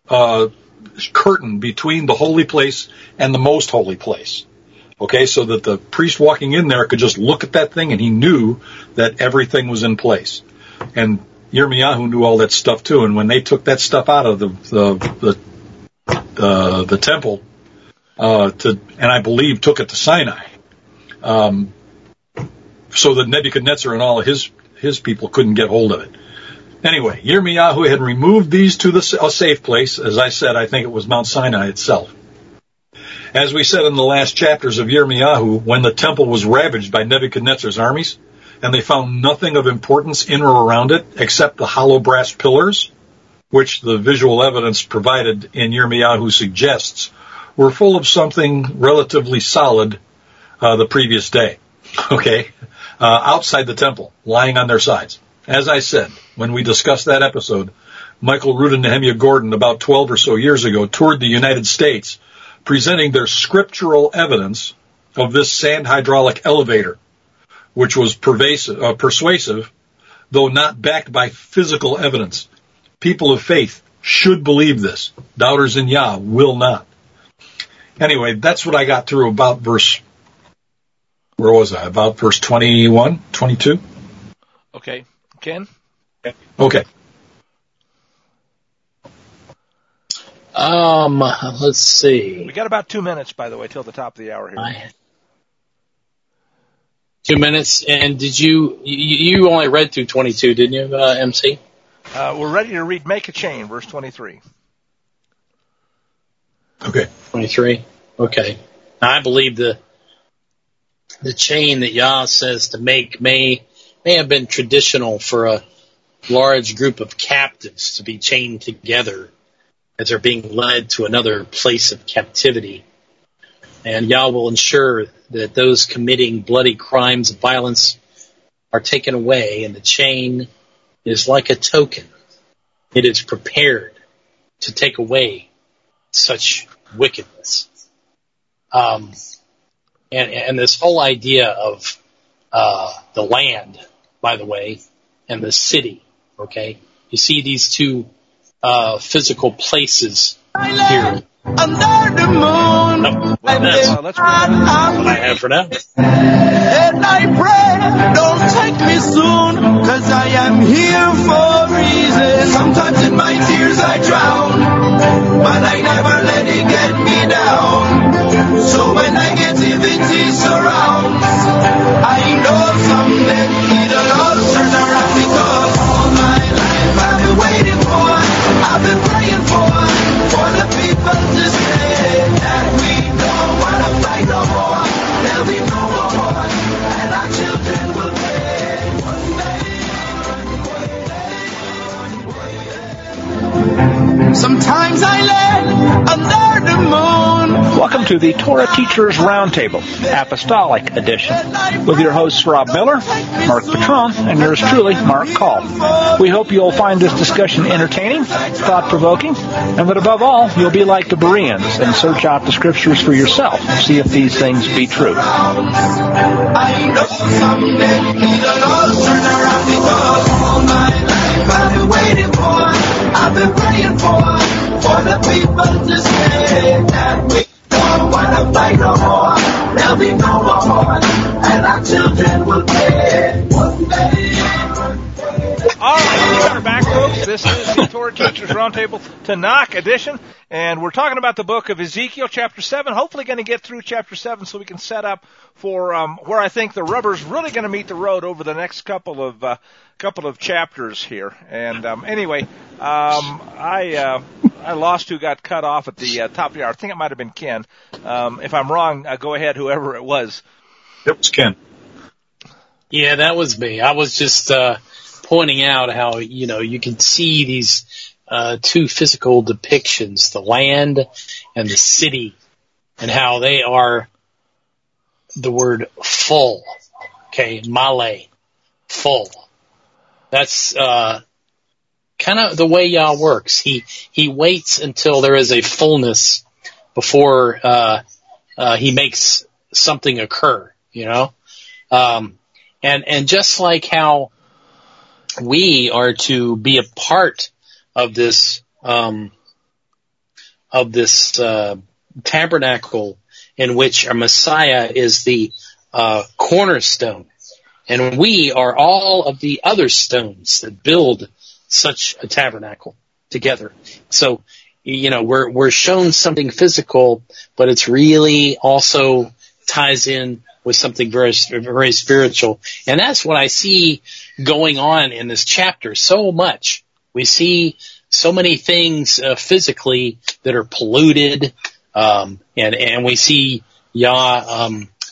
curtain between the holy place and the most holy place. Okay, so that the priest walking in there could just look at that thing and he knew that everything was in place. And Yirmiyahu knew all that stuff too. And when they took that stuff out of the temple, and I believe took it to Sinai, so that Nebuchadnezzar and all of his people couldn't get hold of it. Anyway, Yirmiyahu had removed these to a safe place. As I said, I think it was Mount Sinai itself. As we said in the last chapters of Yirmiyahu, when the temple was ravaged by Nebuchadnezzar's armies, and they found nothing of importance in or around it except the hollow brass pillars, which the visual evidence provided in Yirmiyahu suggests were full of something relatively solid the previous day. Okay, outside the temple, lying on their sides. As I said, when we discussed that episode, Michael Root and Nehemiah Gordon, about 12 or so years ago, toured the United States, presenting their scriptural evidence of this sand hydraulic elevator, which was persuasive, though not backed by physical evidence. People of faith should believe this. Doubters in Yah will not. Anyway, that's what I got through about verse, where was I? About verse 21, 22? Okay. Ken? Okay. Let's see. We got about 2 minutes, by the way, till the top of the hour here. 2 minutes, and did you only read through 22, didn't you, MC? We're ready to read Make a Chain, verse 23. Okay. 23? Okay. Now, I believe the chain that Yah says to make may have been traditional for a large group of captives to be chained together as they're being led to another place of captivity. And Yah will ensure that those committing bloody crimes of violence are taken away, and the chain is like a token. It is prepared to take away such wickedness. And this whole idea of the land, by the way, and the city, okay? You see these 2 physical places here. Under the moon, That's what I have for now. And I pray, don't take me soon, 'cause I am here for a reason. Sometimes in my tears I drown, but I never let it get me down. So when negativity surrounds, I know someday it'll all turn around, because all my life I've been waiting for, I've been praying for the people to say that we don't want to fight no more. There'll be no more war, and our children will pay one day. times I led under the moon. Welcome to the Torah Teachers Roundtable, Apostolic Edition, with your hosts Rob Miller, Mark Patron, and yours truly, Mark Call. We hope you'll find this discussion entertaining, thought-provoking, and that above all, you'll be like the Bereans and search out the Scriptures for yourself, see if these things be true. I know someday it'll all turn around because all my life I've been waiting for, I've been praying for the people to say that we don't want to fight no more. There'll be no more, and our children will pay one day. All right, we are back, folks. This is the Torah Teachers Roundtable Tanakh edition, and we're talking about the book of Ezekiel, chapter 7. Hopefully going to get through chapter 7 so we can set up for where I think the rubber's really going to meet the road over the next couple of chapters here. And anyway, I lost who got cut off at the top of the hour. I think it might have been Ken. If I'm wrong, go ahead, whoever it was. It was Ken. Yeah, that was me. I was just pointing out how, you can see these two physical depictions, the land and the city, and how they are the word full. Okay, male, full. That's kind of the way Yah works. He waits until there is a fullness before he makes something occur, and just like how we are to be a part of this tabernacle in which our Messiah is the cornerstone, and we are all of the other stones that build such a tabernacle together. So, we're shown something physical, but it's really also ties in with something very, very spiritual. And that's what I see going on in this chapter so much. We see so many things physically that are polluted, and we see Yah,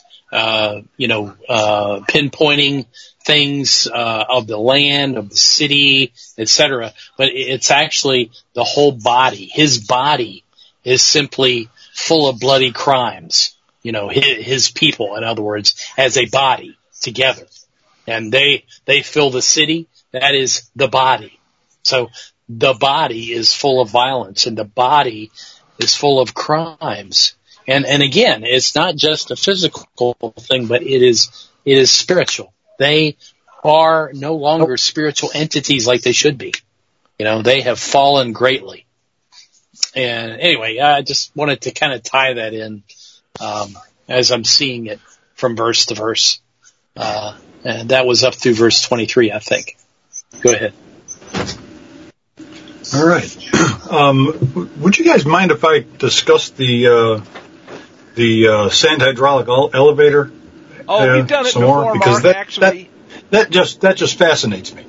pinpointing things of the land, of the city, etc. But it's actually the whole body. His body is simply full of bloody crimes. His people, in other words, as a body together. And they fill the city. That is the body. So the body is full of violence, and the body is full of crimes. And again, it's not just a physical thing, but it is spiritual. They are no longer spiritual entities like they should be. They have fallen greatly. And anyway, I just wanted to kind of tie that in, as I'm seeing it from verse to verse. And that was up through verse 23, I think. Go ahead. All right. Would you guys mind if I discuss the sand hydraulic elevator? Oh, we've done it before, because Mark, actually. That just fascinates me.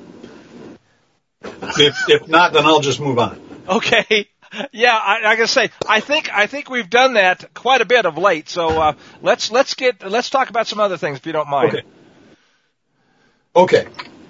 If not, then I'll just move on. Okay. Yeah, I gotta say, I think we've done that quite a bit of late. So let's talk about some other things if you don't mind. Okay.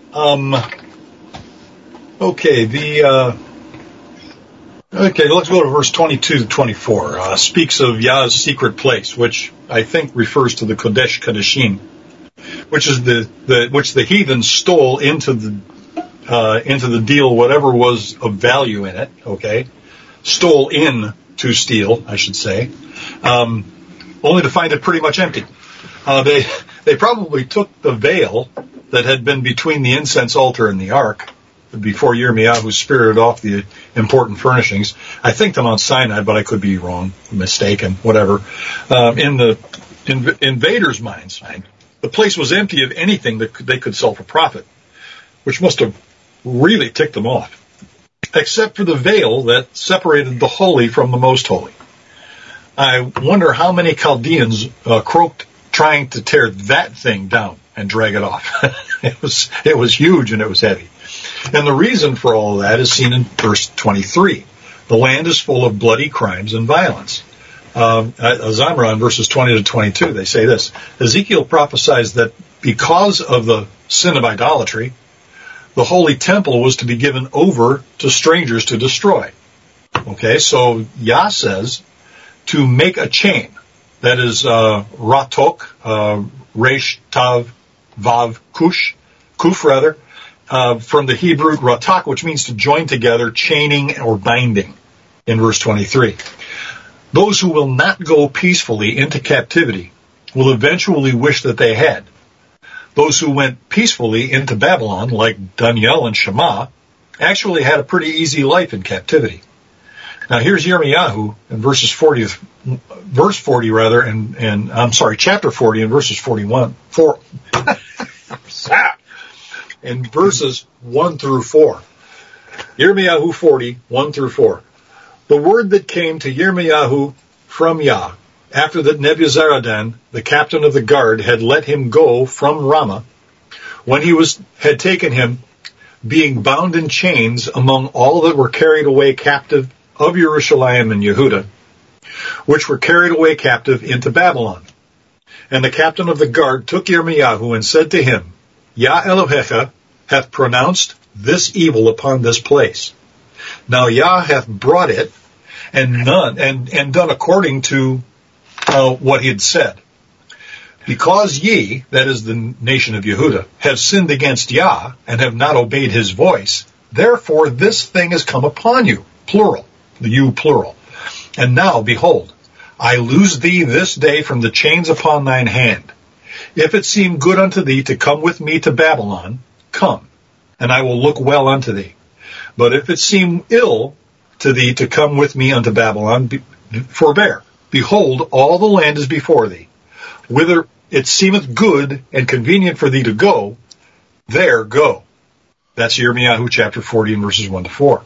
Let's go to verse 22 to 24. Speaks of Yah's secret place, which I think refers to the Kodesh Kodeshim, which is which the heathens stole into the deal, whatever was of value in it. Okay. Stole in to steal, I should say, only to find it pretty much empty. They probably took the veil that had been between the incense altar and the ark before Yirmiyahu spirited off the important furnishings. I think to Mount Sinai, but I could be wrong, mistaken, whatever. In the invaders' minds, the place was empty of anything that they could sell for profit, which must have really ticked them off, except for the veil that separated the holy from the most holy. I wonder how many Chaldeans croaked trying to tear that thing down and drag it off. It was huge and it was heavy. And the reason for all of that is seen in verse 23. The land is full of bloody crimes and violence. Zamra in verses 20 to 22, they say this: Ezekiel prophesies that because of the sin of idolatry, the holy temple was to be given over to strangers to destroy. Okay, so Yah says to make a chain. That is ratok, resh, tav, vav, kuf rather, from the Hebrew ratak, which means to join together, chaining or binding, in verse 23. Those who will not go peacefully into captivity will eventually wish that they had. Those who went peacefully into Babylon, like Daniel and Shema, actually had a pretty easy life in captivity. Now here's Yirmiyahu in chapter 40 and verses 4. In verses 1 through 4. Yirmiyahu 40, 1 through 4. The word that came to Yirmiyahu from Yah, after that Nebuzaradan, the captain of the guard, had let him go from Ramah, when he had taken him, being bound in chains among all that were carried away captive of Jerusalem and Yehuda, which were carried away captive into Babylon. And the captain of the guard took Yirmiyahu and said to him, Yah Elohecha hath pronounced this evil upon this place. Now Yah hath brought it and done according to what he had said. Because ye, that is the nation of Yehuda, have sinned against Yah and have not obeyed his voice, therefore this thing has come upon you, plural, the you plural. And now, behold, I loose thee this day from the chains upon thine hand. If it seem good unto thee to come with me to Babylon, come, and I will look well unto thee. But if it seem ill to thee to come with me unto Babylon, forbear. Behold, all the land is before thee. Whither it seemeth good and convenient for thee to go, there go. That's Yirmiyahu chapter 40 and verses 1 to 4.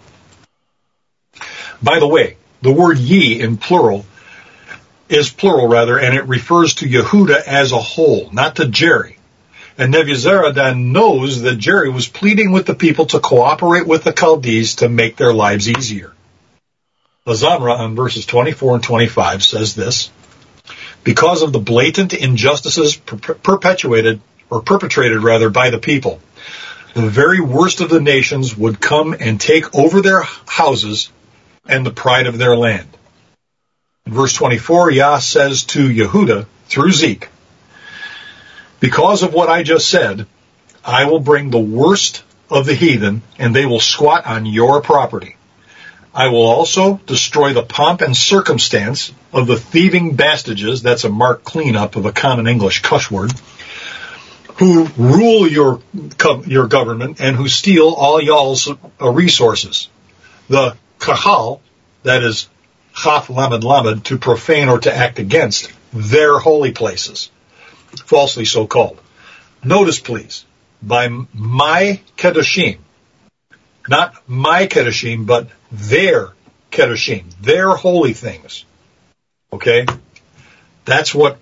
By the way, the word ye in plural is plural, and it refers to Yehuda as a whole, not to Jerry. And Nebuzaradan knows that Jerry was pleading with the people to cooperate with the Chaldees to make their lives easier. Lazamra on verses 24 and 25 says this, because of the blatant injustices perpetrated by the people, the very worst of the nations would come and take over their houses and the pride of their land. In verse 24, Yah says to Yehuda through Zeke, because of what I just said, I will bring the worst of the heathen, and they will squat on your property. I will also destroy the pomp and circumstance of the thieving bastages, that's a marked cleanup of a common English cuss word, who rule your government and who steal all y'all's resources. The kahal, that is chaf lamed lamed, to profane or to act against their holy places, falsely so called. Notice, please, by my kedoshim, not my kedoshim, but their kedoshim, their holy things. Okay? That's what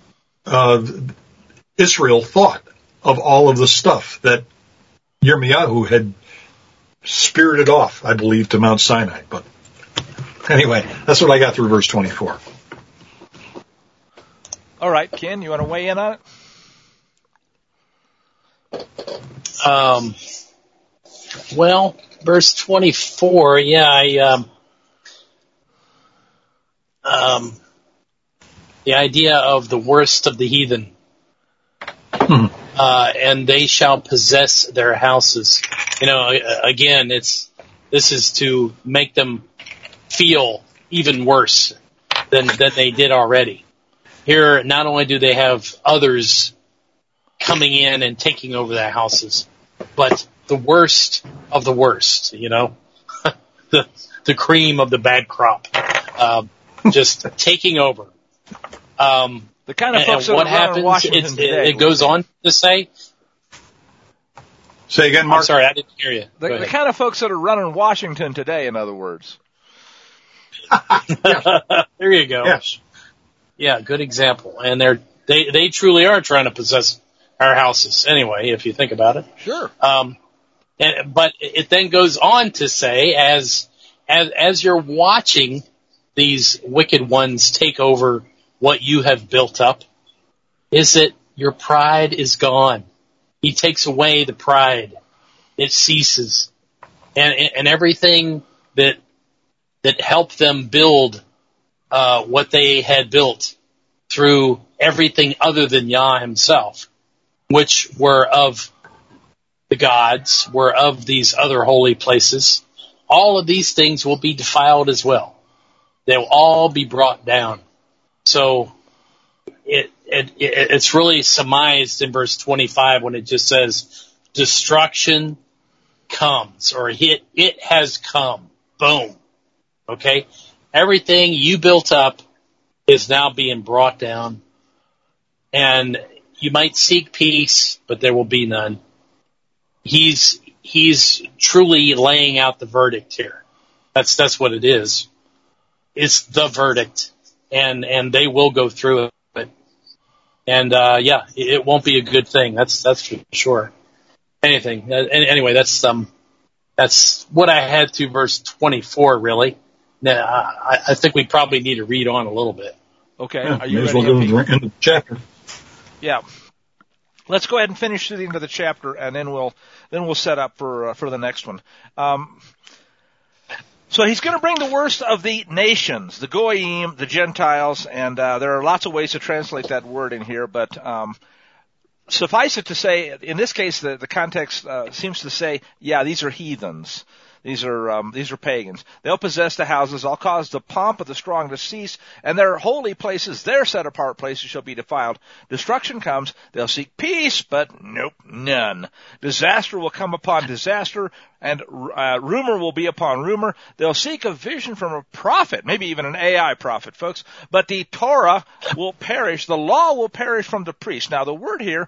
Israel thought of all of the stuff that Yirmiyahu had spirited off, I believe, to Mount Sinai. But anyway, that's what I got through verse 24. All right, Ken, you want to weigh in on it? Well, verse 24, the idea of the worst of the heathen, and they shall possess their houses. Again, this is to make them feel even worse than they did already. Here, not only do they have others coming in and taking over their houses, but the worst of the worst, the cream of the bad crop, just taking over. The kind of folks that what are running Washington today. It goes on to say. Say again, Mark. I'm sorry, I didn't hear you. The kind of folks that are running Washington today, in other words. There you go. Yes. Yeah, good example. And they truly are trying to possess our houses anyway, if you think about it. Sure. But it then goes on to say, as you're watching these wicked ones take over what you have built up, is that your pride is gone. He takes away the pride. It ceases. And everything that that helped them build what they had built through everything other than Yah himself, which were of the gods, were of these other holy places. All of these things will be defiled as well. They will all be brought down. So it's really surmised in verse 25 when it just says, destruction comes, or it has come. Boom. Okay? Everything you built up is now being brought down. And you might seek peace, but there will be none. He's truly laying out the verdict here. That's what it is. It's the verdict. And they will go through it. And it won't be a good thing. That's for sure. Anyway, that's what I had to verse 24, really. Now, I think we probably need to read on a little bit. Okay. Yeah, are you may as ready? well go to the end of the chapter. Yeah. Let's go ahead and finish to the end of the chapter, and then we'll set up for the next one. So he's going to bring the worst of the nations, the Goyim, the Gentiles, and there are lots of ways to translate that word in here, but suffice it to say, in this case, the context seems to say, yeah, these are heathens. These are pagans. They'll possess the houses. I'll cause the pomp of the strong to cease, and their holy places, their set-apart places, shall be defiled. Destruction comes. They'll seek peace, but nope, none. Disaster will come upon disaster, and rumor will be upon rumor. They'll seek a vision from a prophet, maybe even an AI prophet, folks. But the Torah will perish. The law will perish from the priest. Now, the word here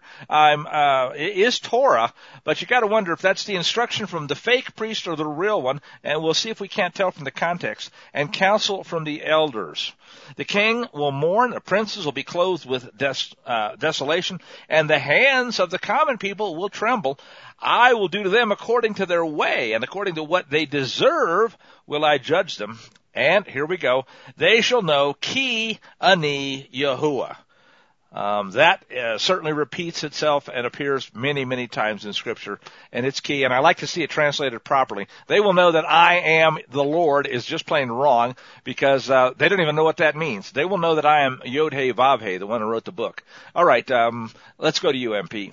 is Torah, but you got to wonder if that's the instruction from the fake priest or the real one, and we'll see if we can't tell from the context. And counsel from the elders. The king will mourn, the princes will be clothed with desolation, and the hands of the common people will tremble. I will do to them according to their way, and according to what they deserve will I judge them. And here we go. They shall know Ki Ani Yahuwah. That certainly repeats itself and appears many, many times in Scripture, and it's key, and I like to see it translated properly. They will know that I am the Lord is just plain wrong, because they don't even know what that means. They will know that I am Yod-Heh Vav-Heh, the one who wrote the book. All right, let's go to you, MP.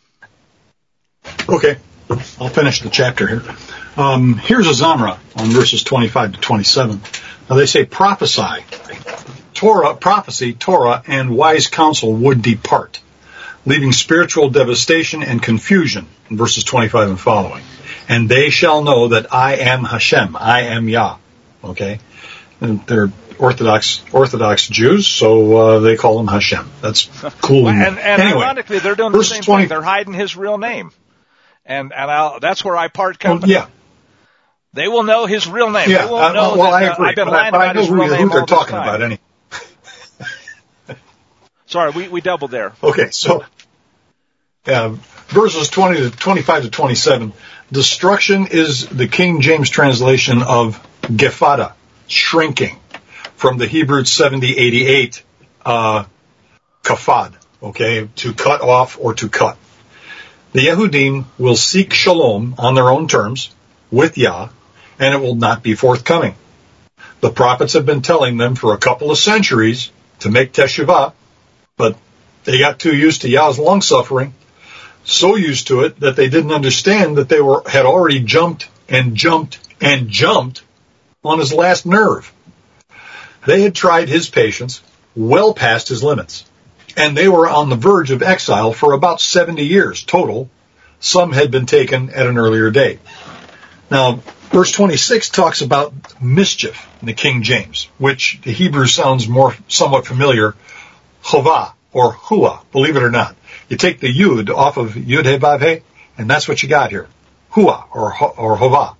Okay, I'll finish the chapter here. Here's a Zamra on verses 25 to 27. Now they say prophesy. Prophecy, Torah, and wise counsel would depart, leaving spiritual devastation and confusion in verses 25 and following. And they shall know that I am Hashem, I am Yah. Okay? And they're Orthodox Jews, so they call him Hashem. That's cool. And anyway, ironically, they're doing the same thing. They're hiding his real name. And that's where I part company. Yeah. They will know his real name. Yeah, they won't know that I agree, I've been but lying I about know his real name who they're all this talking time. about anyway. Sorry, we doubled there. Okay, so verses 25 to 27. Destruction is the King James translation of gefada, shrinking, from the Hebrew 7088 kafad, okay, to cut off or to cut. The Yehudim will seek shalom on their own terms with Yah, and it will not be forthcoming. The prophets have been telling them for a couple of centuries to make teshuvah, but they got too used to Yah's long-suffering, so used to it that they didn't understand that they had already jumped and jumped and jumped on his last nerve. They had tried his patience well past his limits, and they were on the verge of exile for about 70 years total. Some had been taken at an earlier date. Now, verse 26 talks about mischief in the King James, which the Hebrew sounds somewhat familiar, chovah, or hua, believe it or not. You take the yud off of Yud-Heh Vav-Heh, and that's what you got here, hua, or hovah.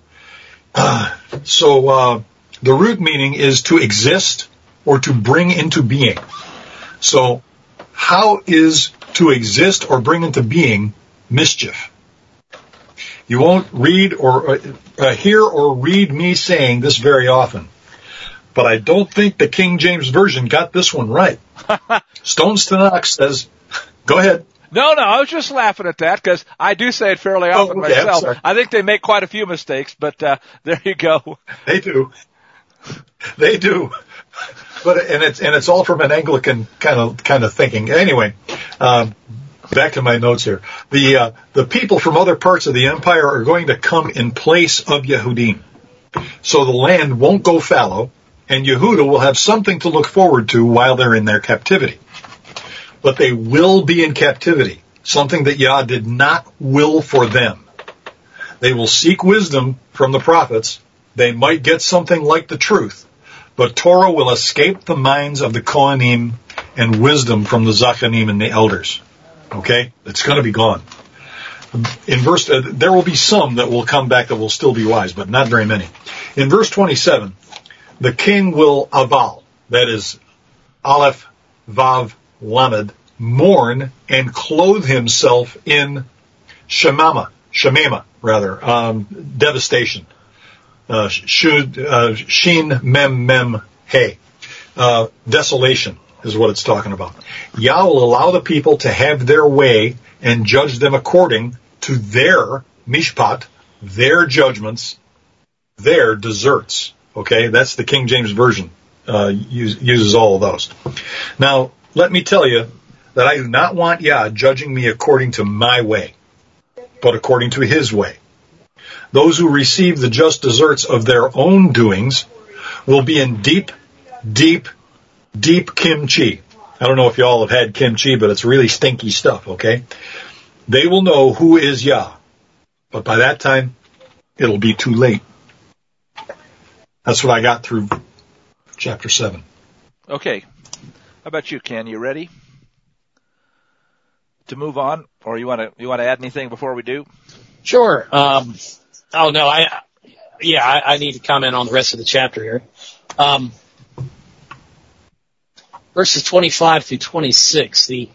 So the root meaning is to exist or to bring into being. So how is to exist or bring into being mischief? You won't read or hear or read me saying this very often, but I don't think the King James Version got this one right. Stone's Tanakh says, go ahead. No, I was just laughing at that because I do say it fairly often myself. I think they make quite a few mistakes, but there you go. They do. They do. And it's all from an Anglican kind of thinking. Anyway, back to my notes here. The people from other parts of the empire are going to come in place of Yehudim. So the land won't go fallow, and Yehuda will have something to look forward to while they're in their captivity. But they will be in captivity, something that Yah did not will for them. They will seek wisdom from the prophets. They might get something like the truth, but Torah will escape the minds of the Kohanim and wisdom from the Zachanim and the elders. Okay? It's going to be gone. There will be some that will come back that will still be wise, but not very many. In verse 27, the king will aval, that is Aleph, Vav, Lamed, mourn and clothe himself in shemama, devastation. Shin mem mem he. Desolation is what it's talking about. Yah will allow the people to have their way and judge them according to their mishpat, their judgments, their deserts. Okay, that's the King James Version. Uses all of those. Now, let me tell you that I do not want Yah judging me according to my way, but according to his way. Those who receive the just deserts of their own doings will be in deep, deep, deep kimchi. I don't know if you all have had kimchi, but it's really stinky stuff, okay? They will know who is Yah, but by that time, it'll be too late. That's what I got through chapter 7. Okay. How about you, Ken? You ready to move on, or you want to add anything before we do? Sure. I need to comment on the rest of the chapter here. Verses 25 through 26, the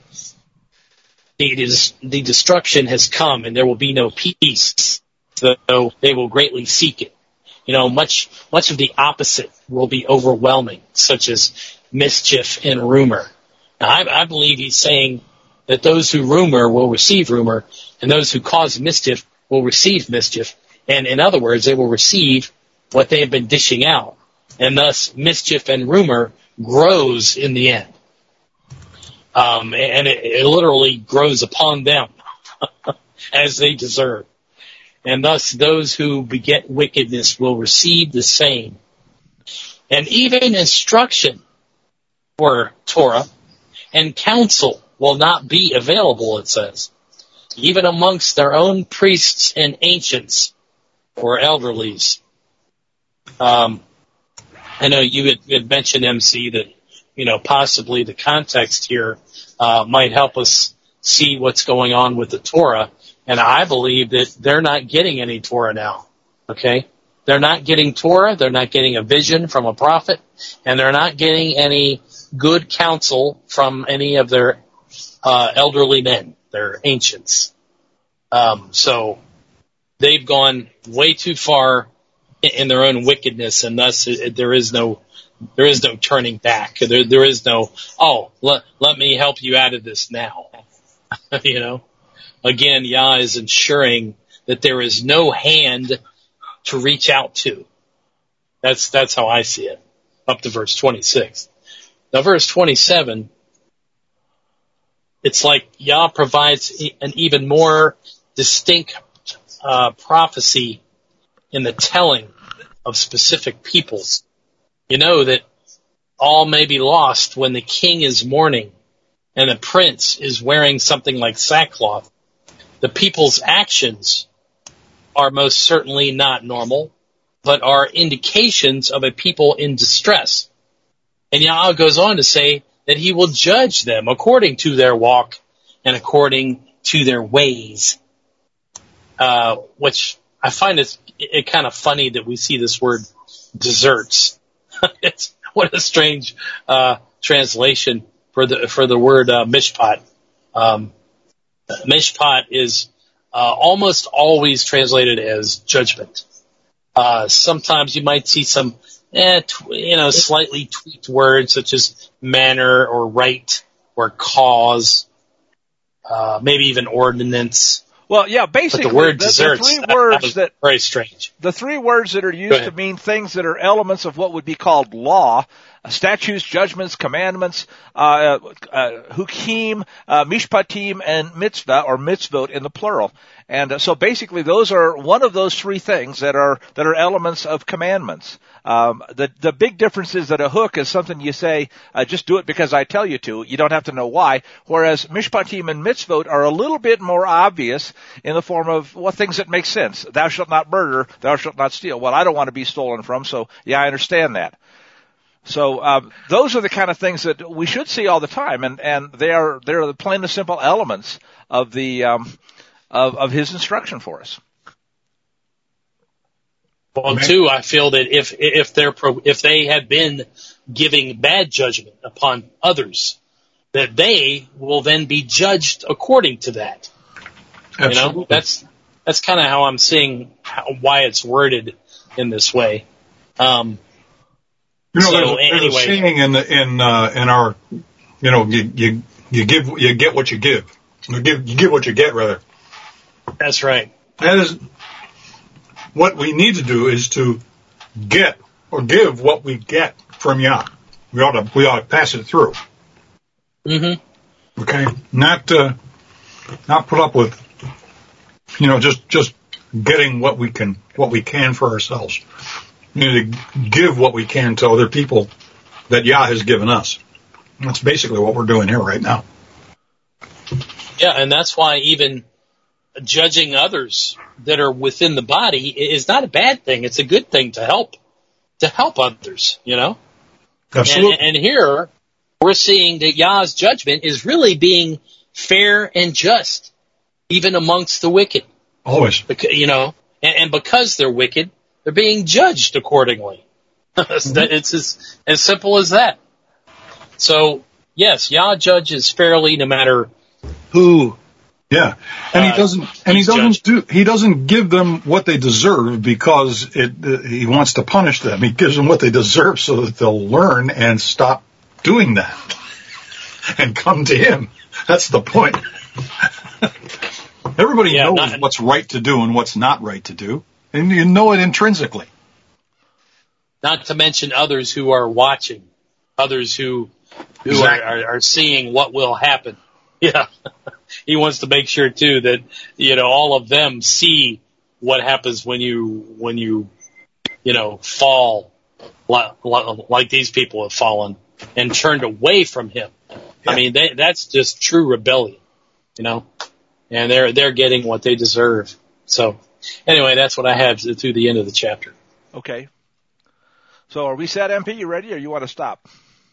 destruction has come, and there will be no peace, though they will greatly seek it. Much of the opposite will be overwhelming, such as mischief and rumor. Now, I believe he's saying that those who rumor will receive rumor, and those who cause mischief will receive mischief. And in other words, they will receive what they have been dishing out. And thus, mischief and rumor grows in the end. And it literally grows upon them as they deserve. And thus, those who beget wickedness will receive the same. And even instruction for Torah and counsel will not be available, it says, even amongst their own priests and ancients or elderlies. I know you had mentioned, MC, that, possibly the context here might help us see what's going on with the Torah. And I believe that they're not getting any Torah now. Okay? They're not getting Torah, they're not getting a vision from a prophet, and they're not getting any good counsel from any of their elderly men, their ancients. So they've gone way too far in their own wickedness, and thus there is no turning back. There is no, let me help you out of this now. Again, Yah is ensuring that there is no hand to reach out to. That's how I see it, up to verse 26. Now, verse 27, it's like Yah provides an even more distinct prophecy in the telling of specific peoples. That all may be lost when the king is mourning and the prince is wearing something like sackcloth. The people's actions are most certainly not normal, but are indications of a people in distress. And Yah goes on to say that he will judge them according to their walk and according to their ways. Which I find it kind of funny that we see this word deserts. What a strange translation for the word mishpat. Mishpat is almost always translated as judgment. Sometimes you might see some slightly tweaked words such as manner or right or cause, maybe even ordinance Well, yeah, basically, but the word desserts, the three words that very strange. The three words that are used to mean things that are elements of what would be called law, statutes, judgments, commandments, hukim, mishpatim, and mitzvah, or mitzvot in the plural. And so basically those are one of those three things that are elements of commandments. The big difference is that a hook is something you say, just do it because I tell you to. You don't have to know why. Whereas mishpatim and mitzvot are a little bit more obvious in the form of, things that make sense. Thou shalt not murder, thou shalt not steal. Well, I don't want to be stolen from, so yeah, I understand that. So, those are the kind of things that we should see all the time, and they're the plain and simple elements of the, of his instruction for us. Well, too, I feel that if they had been giving bad judgment upon others, that they will then be judged according to that. Absolutely. You know, that's kind of how I'm seeing why it's worded in this way. There's a saying in our, you get what you give. You give what you get, rather. That's right. That is what we need to do, is to get or give what we get from Yah. We ought to pass it through. Mm-hmm. Okay, not put up with, just getting what we can for ourselves. We need to give what we can to other people that Yah has given us. And that's basically what we're doing here right now. Yeah, and that's why even judging others that are within the body is not a bad thing. It's a good thing to help others, Absolutely. And here we're seeing that Yah's judgment is really being fair and just, even amongst the wicked. Always. And because they're wicked, they're being judged accordingly. It's as simple as that. So, yes, Yah judges fairly no matter who. Yeah, and he doesn't give them what they deserve because he wants to punish them. He gives them what they deserve so that they'll learn and stop doing that and come to him. That's the point. Everybody knows what's right to do and what's not right to do, and you know it intrinsically. Not to mention others who are watching, others who are seeing what will happen. Yeah. He wants to make sure too that, all of them see what happens when you fall like these people have fallen and turned away from him. Yeah. I mean, that's just true rebellion, and they're getting what they deserve. So anyway, that's what I have to the end of the chapter. Okay. So are we set, MP? You ready, or you want to stop?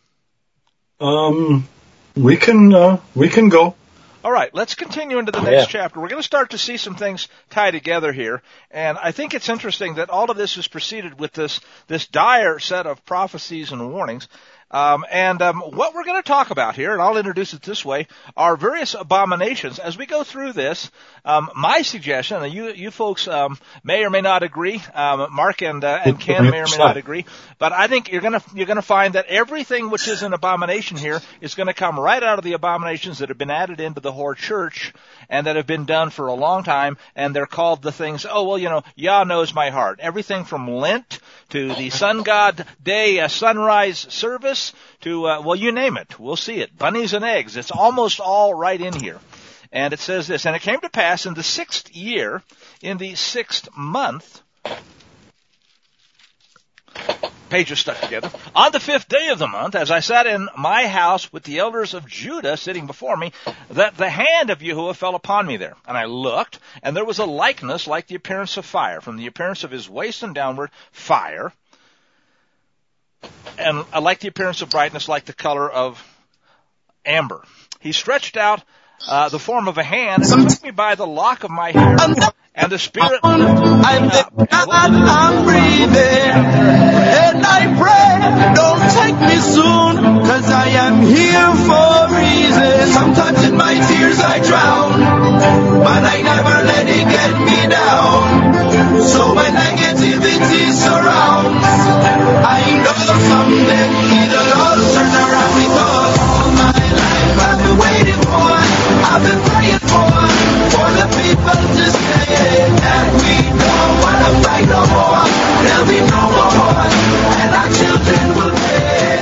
We can go. All right, let's continue into the next chapter. We're going to start to see some things tie together here, and I think it's interesting that all of this is preceded with this dire set of prophecies and warnings. What we're going to talk about here, and I'll introduce it this way, are various abominations. As we go through this, my suggestion, and you folks may or may not agree, Mark and Ken may or may not agree, but I think you're going to find that everything which is an abomination here is going to come right out of the abominations that have been added into the whole church and that have been done for a long time, and they're called the things, Yah knows my heart. Everything from Lent to the Sun God Day sunrise service to, you name it. We'll see it. Bunnies and eggs. It's almost all right in here. And it says this, and it came to pass in the 6th year, in the 6th month, pages stuck together, on the 5th day of the month, as I sat in my house with the elders of Judah sitting before me, that the hand of Yahuwah fell upon me there. And I looked, and there was a likeness like the appearance of fire, from the appearance of his waist and downward, fire, and like the appearance of brightness, like the color of amber. He stretched out the form of a hand and took me by the lock of my hair, and the Spirit lifted me up. I'm breathing, and I pray, don't take me soon, 'cause I am here for a reason. Sometimes in my tears I drown, but I never let it get me down. So when negativity surrounds, I know someday it'll all turn around, because all my life I've been waiting for, I've been praying for the people felt to say that we don't want to fight no more. There'll be no more wars, and our children will pay.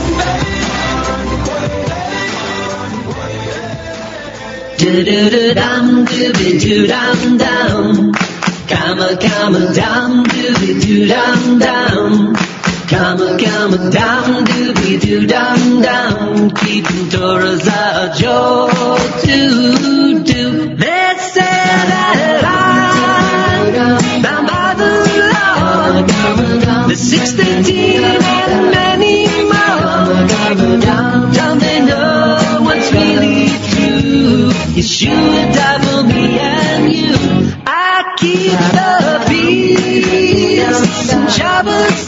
Do-do-do-dum, do-be-do-dum-dum. Come-a-come-a-dum, do-be-do-dum-dum. Come-a-come-a-dum, do-be-do-dum-dum. Keeping Torah's a joy to do. Let's say that line, bound by the law. The 613 and many more. Don't they know what's really true? Yeshua died for me and you. I keep the peace and Shabbos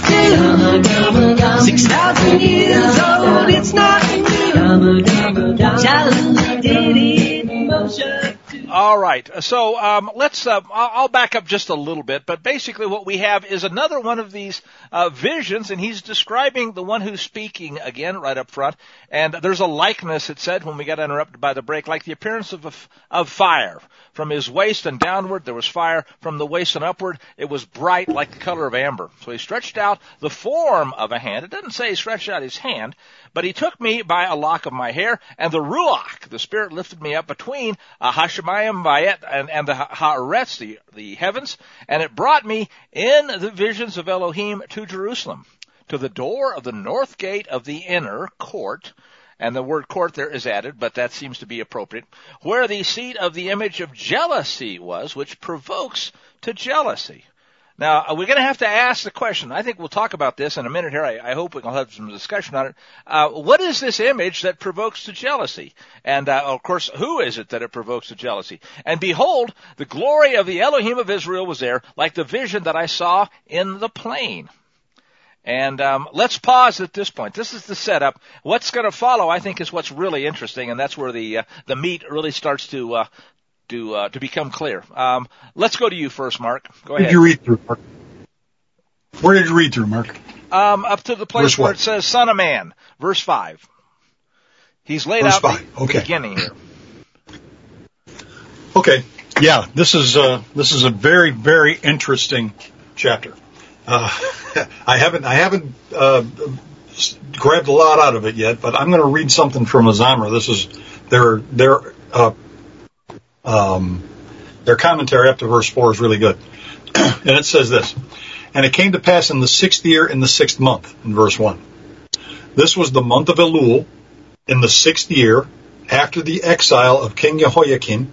too. 6,000 years old, it's not new. Challenge did it, Moshe. All right, so let's. I'll back up just a little bit, but basically what we have is another one of these visions, and he's describing the one who's speaking again right up front. And there's a likeness, it said, when we got interrupted by the break, like the appearance of fire. From his waist and downward, there was fire. From the waist and upward, it was bright like the color of amber. So he stretched out the form of a hand. It doesn't say he stretched out his hand, but he took me by a lock of my hair, and the Ruach, the Spirit, lifted me up between Hashemayim Vayet and the Haaretz, the heavens, and it brought me in the visions of Elohim to Jerusalem, to the door of the north gate of the inner court. And the word court there is added, but that seems to be appropriate, where the seat of the image of jealousy was, which provokes to jealousy. Now, we're going to have to ask the question. I think we'll talk about this in a minute here. I hope we can have some discussion on it. What is this image that provokes to jealousy? And, of course, who is it that it provokes to jealousy? And behold, the glory of the Elohim of Israel was there, like the vision that I saw in the plain. And let's pause at this point. This is the setup. What's going to follow, I think, is what's really interesting, and that's where the meat really starts to become clear. Let's go to you first, Mark. Go ahead. Where did you read through, Mark? Where did you read through, Mark? Up to the place where it says "Son of Man," verse 5. He's laid out the beginning here. Okay. Yeah, this is a very, very interesting chapter. I haven't grabbed a lot out of it yet, but I'm going to read something from Azamra. This is their commentary up to verse 4 is really good. And it says this: "And it came to pass in the 6th year, in the 6th month," in verse 1. "This was the month of Elul, in the 6th year, after the exile of King Jehoiakim.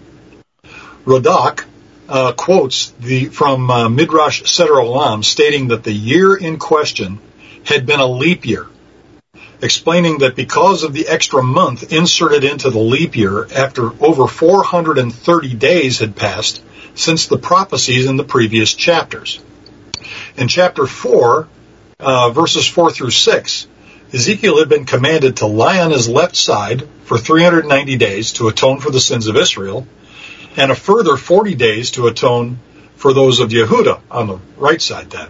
Radak quotes from Midrash Seder Olam, stating that the year in question had been a leap year, explaining that because of the extra month inserted into the leap year after over 430 days had passed since the prophecies in the previous chapters. In chapter 4, verses 4 through 6, Ezekiel had been commanded to lie on his left side for 390 days to atone for the sins of Israel, and a further 40 days to atone for those of Yehuda on the right side then,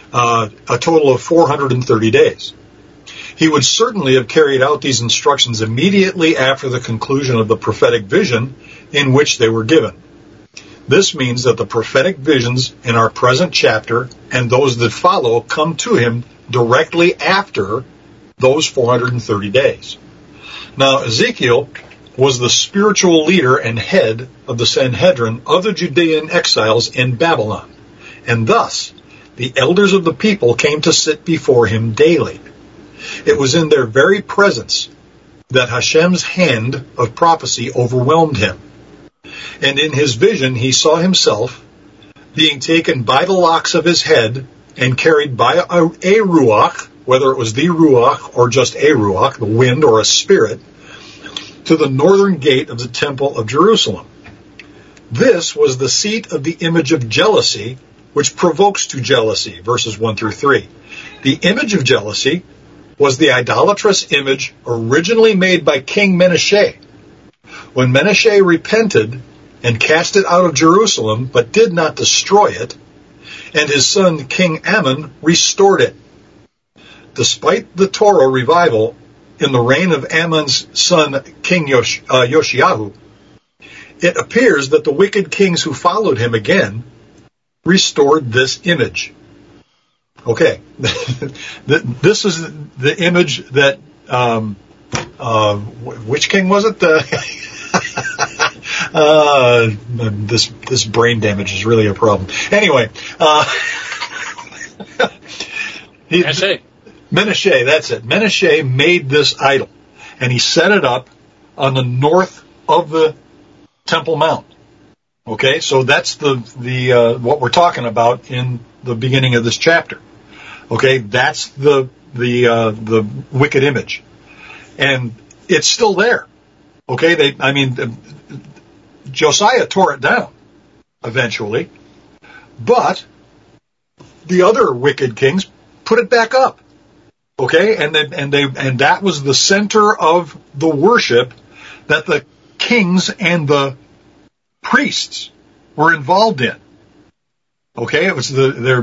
a total of 430 days. He would certainly have carried out these instructions immediately after the conclusion of the prophetic vision in which they were given. This means that the prophetic visions in our present chapter and those that follow come to him directly after those 430 days. Now, Ezekiel was the spiritual leader and head of the Sanhedrin of the Judean exiles in Babylon, and thus the elders of the people came to sit before him daily. It was in their very presence that Hashem's hand of prophecy overwhelmed him, and in his vision he saw himself being taken by the locks of his head and carried by a ruach, whether it was the ruach or just a ruach, the wind or a spirit, to the northern gate of the temple of Jerusalem. This was the seat of the image of jealousy, which provokes to jealousy, verses 1 through 3. The image of jealousy was the idolatrous image originally made by King Menashe. When Menashe repented and cast it out of Jerusalem, but did not destroy it, and his son King Ammon restored it. Despite the Torah revival in the reign of Ammon's son King Yoshiahu, it appears that the wicked kings who followed him again restored this image. Okay, this is the image that, which king was it? This brain damage is really a problem. Anyway, Menashe, that's it. Menashe made this idol, and he set it up on the north of the Temple Mount. Okay, so that's the what we're talking about in the beginning of this chapter. Okay, that's the wicked image, and it's still there. Okay, Josiah tore it down eventually, but the other wicked kings put it back up. Okay, and that was the center of the worship that the kings and the priests were involved in. Okay, it was they're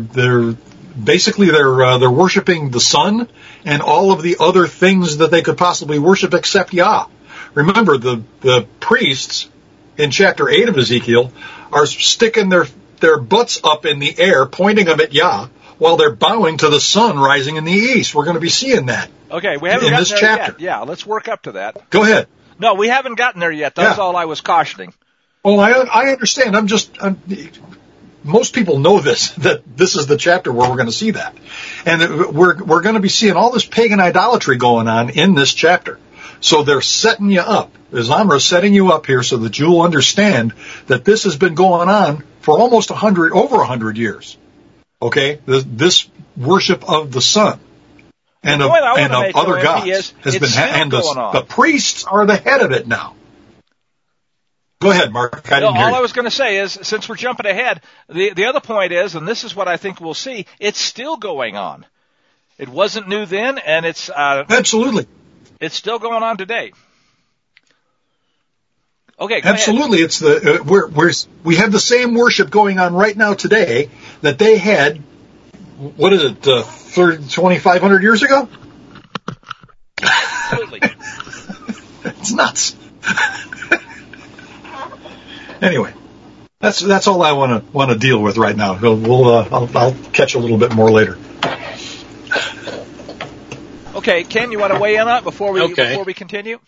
worshiping the sun and all of the other things that they could possibly worship except Yah. Remember, the priests in chapter 8 of Ezekiel are sticking their butts up in the air, pointing them at Yah, while they're bowing to the sun rising in the east. We're going to be seeing that. Okay, we haven't in gotten this there chapter. Yet. Yeah, let's work up to that. Go ahead. No, we haven't gotten there yet. That's all I was cautioning. Well, I understand. Most people know that this is the chapter where we're going to see that. And we're going to be seeing all this pagan idolatry going on in this chapter. So they're setting you up. Zamra's setting you up here so that you'll understand that this has been going on for almost over 100 years. Okay? This worship of the sun and of other gods has been, and the priests are the head of it now. Go ahead, Mark. All I was going to say is, since we're jumping ahead, the other point is, and this is what I think we'll see, it's still going on. It wasn't new then, and it's absolutely. It's still going on today. Okay, go absolutely. Ahead. It's we have the same worship going on right now today that they had. What is it? 2,500 years ago? Absolutely. It's nuts. Anyway, that's all I want to deal with right now. I'll catch a little bit more later. Okay, Ken, you want to weigh in on it before we continue?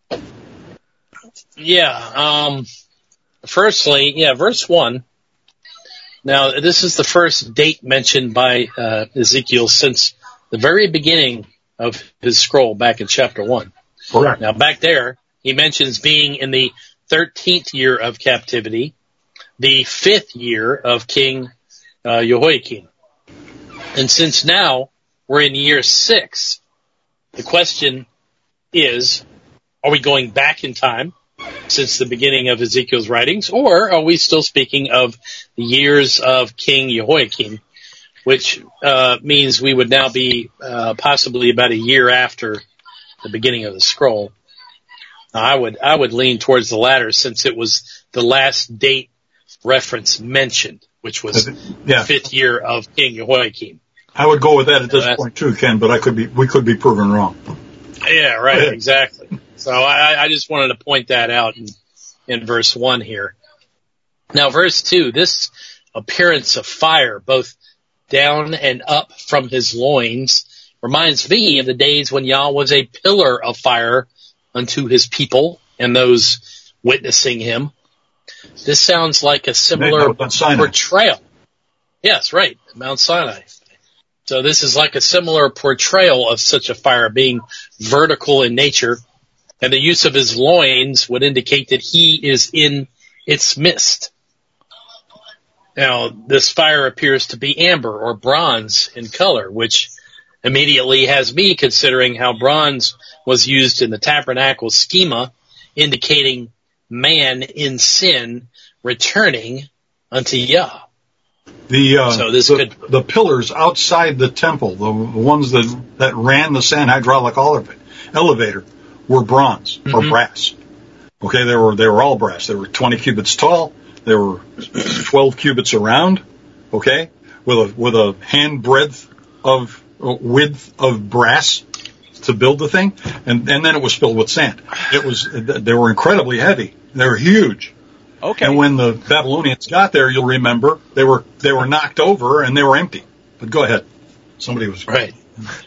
Yeah. Firstly, verse 1. Now, this is the first date mentioned by Ezekiel since the very beginning of his scroll back in chapter 1. Correct. Now, back there, he mentions being in the 13th year of captivity, the 5th year of King Jehoiakim. And since now we're in year 6, the question is, are we going back in time since the beginning of Ezekiel's writings, or are we still speaking of the years of King Jehoiakim, which means we would now be possibly about a year after the beginning of the scroll? I would lean towards the latter, since it was the last date reference mentioned, which was the 5th year of King Jehoiakim. I would go with that at this point too, Ken, but we could be proven wrong. Yeah, right, exactly. So I just wanted to point that out in verse 1 here. Now, verse 2, this appearance of fire, both down and up from his loins, reminds me of the days when Yah was a pillar of fire unto his people and those witnessing him. This sounds like a similar portrayal. Yes, right, Mount Sinai. So this is like a similar portrayal of such a fire being vertical in nature, and the use of his loins would indicate that he is in its midst. Now, this fire appears to be amber or bronze in color, which immediately has me considering how bronze was used in the tabernacle schema, indicating man in sin returning unto Yah. The pillars outside the temple, the ones that ran the sand hydraulic elevator, were bronze or brass. Okay, they were all brass. They were 20 cubits tall. They were 12 cubits around. Okay, with a hand breadth of width of brass to build the thing, and then it was filled with sand. They were incredibly heavy. They were huge. Okay. And when the Babylonians got there, you'll remember they were knocked over and they were empty. But go ahead. Somebody was right.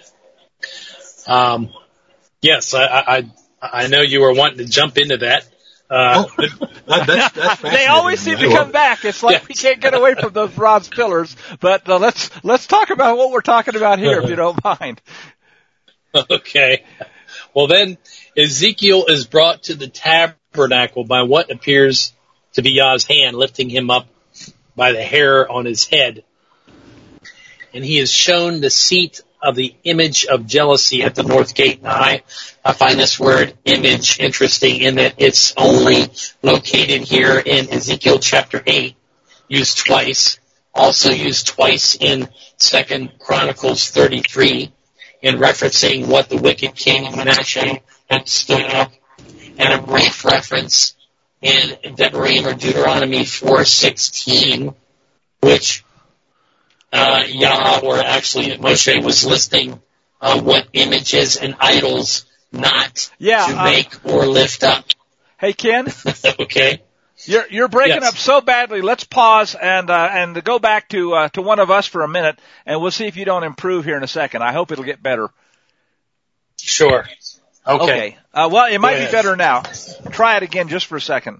Yes, I know you were wanting to jump into that. That's they always seem to come back. It's like we can't get away from those bronze pillars. But let's talk about what we're talking about here, if you don't mind. Okay. Well, then Ezekiel is brought to the tabernacle by what appears to be Yah's hand lifting him up by the hair on his head. And he is shown the seat of the image of jealousy at the north gate. Now, I find this word image interesting in that it's only located here in Ezekiel chapter 8, used twice, also used twice in 2 Chronicles 33, in referencing what the wicked king of Manasseh had stood up, and a brief reference in Devarim or Deuteronomy 4:16, which Yah, or actually Moshe, was listing what images and idols not to make or lift up. Hey, Ken. Okay. You're breaking up so badly. Let's pause and go back to one of us for a minute, and we'll see if you don't improve here in a second. I hope it'll get better. Sure. Okay. Well, it might be better now. Try it again just for a second.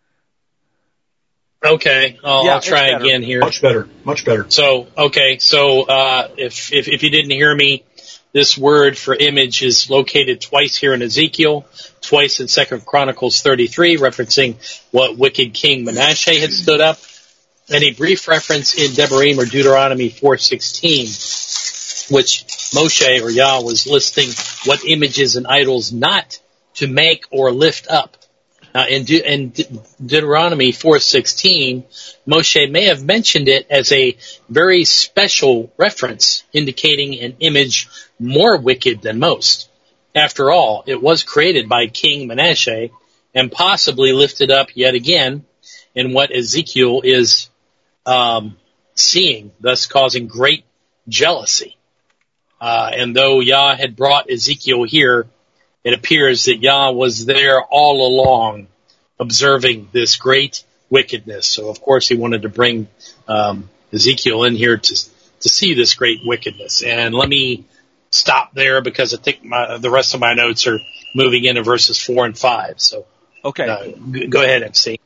Okay, I'll try again here. Much better. So, if you didn't hear me, this word for image is located twice here in Ezekiel, twice in 2 Chronicles 33, referencing what wicked King Manasseh had stood up, and a brief reference in Devarim or Deuteronomy 4:16, which Moshe or Yah was listing what images and idols not to make or lift up. In Deuteronomy 4:16, Moshe may have mentioned it as a very special reference, indicating an image more wicked than most. After all, it was created by King Manasseh and possibly lifted up yet again in what Ezekiel is seeing, thus causing great jealousy. And though Yah had brought Ezekiel here, it appears that Yah was there all along, observing this great wickedness. So, of course, he wanted to bring Ezekiel in here to see this great wickedness. And let me stop there because I think the rest of my notes are moving into verses 4 and 5. So, okay, go ahead, MC.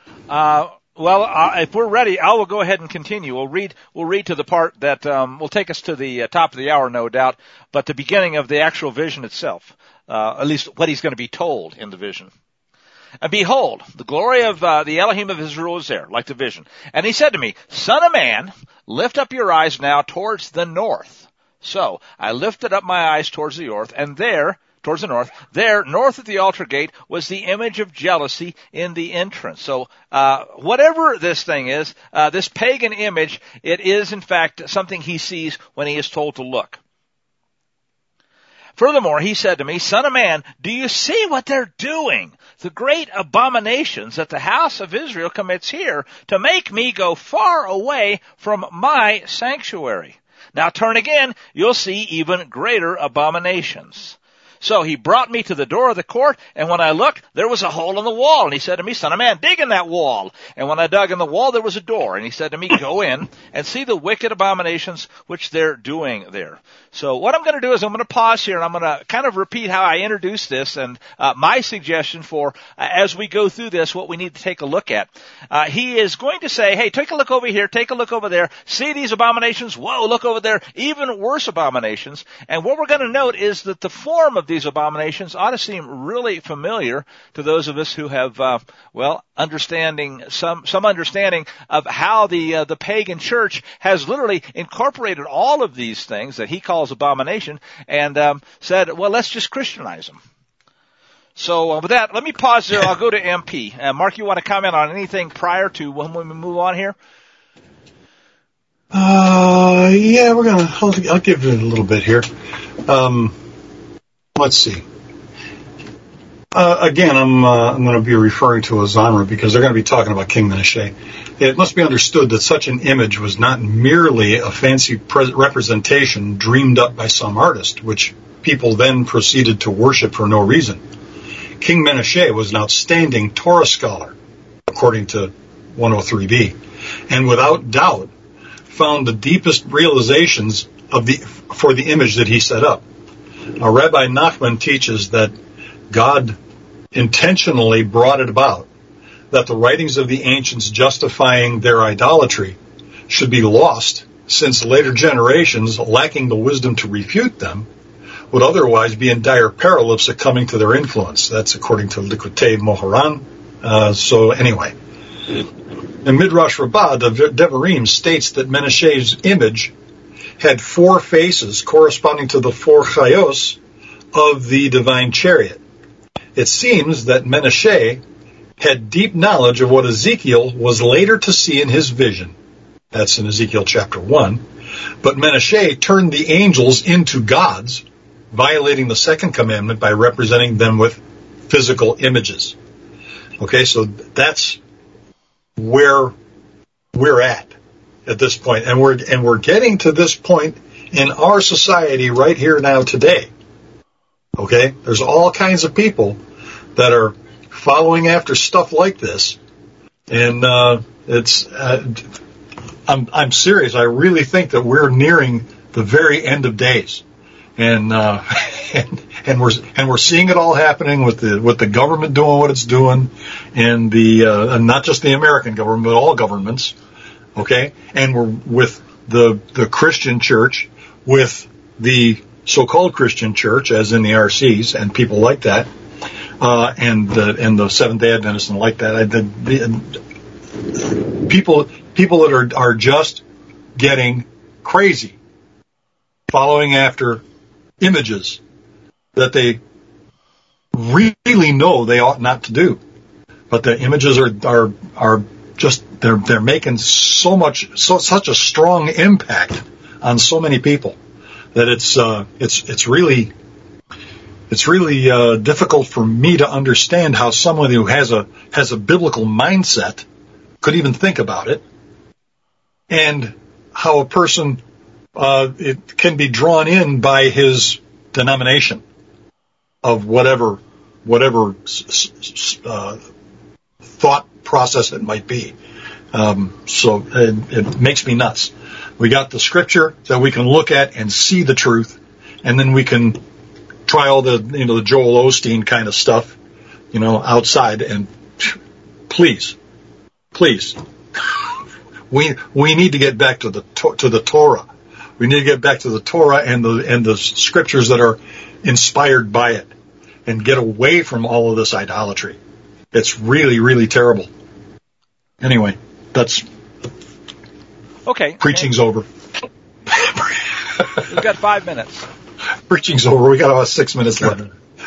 If we're ready, I will go ahead and continue. We'll read to the part that will take us to the top of the hour, no doubt, but the beginning of the actual vision itself. At least what he's going to be told in the vision. And behold, the glory of the Elohim of Israel was there, like the vision. And he said to me, Son of man, lift up your eyes now towards the north. So I lifted up my eyes towards the north, and towards the north, north of the altar gate, was the image of jealousy in the entrance. So whatever this thing is, this pagan image, it is in fact something he sees when he is told to look. Furthermore, he said to me, Son of man, do you see what they're doing? The great abominations that the house of Israel commits here to make me go far away from my sanctuary. Now turn again, you'll see even greater abominations. So he brought me to the door of the court, and when I looked, there was a hole in the wall. And he said to me, Son of man, dig in that wall. And when I dug in the wall, there was a door. And he said to me, Go in and see the wicked abominations which they're doing there. So what I'm going to do is I'm going to pause here, and I'm going to kind of repeat how I introduced this and my suggestion for, as we go through this, what we need to take a look at. He is going to say, hey, take a look over here, take a look over there, see these abominations, whoa, look over there, even worse abominations. And what we're going to note is that the form of these abominations ought to seem really familiar to those of us who have, understanding some understanding of how the pagan church has literally incorporated all of these things that he calls abomination and said, well, let's just Christianize them. So with that, let me pause there. I'll go to MP. Mark, you want to comment on anything prior to when we move on here? I'll give it a little bit here. Let's see. Again, I'm going to be referring to a genre because they're going to be talking about King Manasseh. It must be understood that such an image was not merely a fancy representation dreamed up by some artist, which people then proceeded to worship for no reason. King Manasseh was an outstanding Torah scholar, according to 103b, and without doubt found the deepest realizations for the image that he set up. Now, Rabbi Nachman teaches that God intentionally brought it about that the writings of the ancients justifying their idolatry should be lost, since later generations, lacking the wisdom to refute them, would otherwise be in dire peril of succumbing to their influence. That's according to Likutei Moharan. So anyway, in Midrash Rabbah, the Devarim states that Menashe's image had 4 faces corresponding to the 4 chayos of the divine chariot. It seems that Menashe had deep knowledge of what Ezekiel was later to see in his vision. That's in Ezekiel chapter 1. But Menashe turned the angels into gods, violating the second commandment by representing them with physical images. Okay, so that's where we're at this point. And we're getting to this point in our society right here now today. Okay? There's all kinds of people that are following after stuff like this. And I'm serious. I really think that we're nearing the very end of days. And we're seeing it all happening with the government doing what it's doing, and and not just the American government, but all governments. Okay, and we're with the Christian church, with the so-called Christian church, as in the RCs and people like that, and the Seventh-day Adventists and like that. People that are just getting crazy, following after images that they really know they ought not to do, but the images are just they're making such a strong impact on so many people that it's really difficult for me to understand how someone who has a biblical mindset could even think about it, and how a person it can be drawn in by his denomination of whatever thought process it might be. So it makes me nuts. We got the scripture that we can look at and see the truth, and then we can try all the Joel Osteen kind of stuff, outside. And please, we need to get back to the Torah. We need to get back to the Torah and the scriptures that are inspired by it, and get away from all of this idolatry. It's really, really terrible. Anyway, that's okay. Preaching's over. We've got 5 minutes. Preaching's over. We got about 6 minutes left.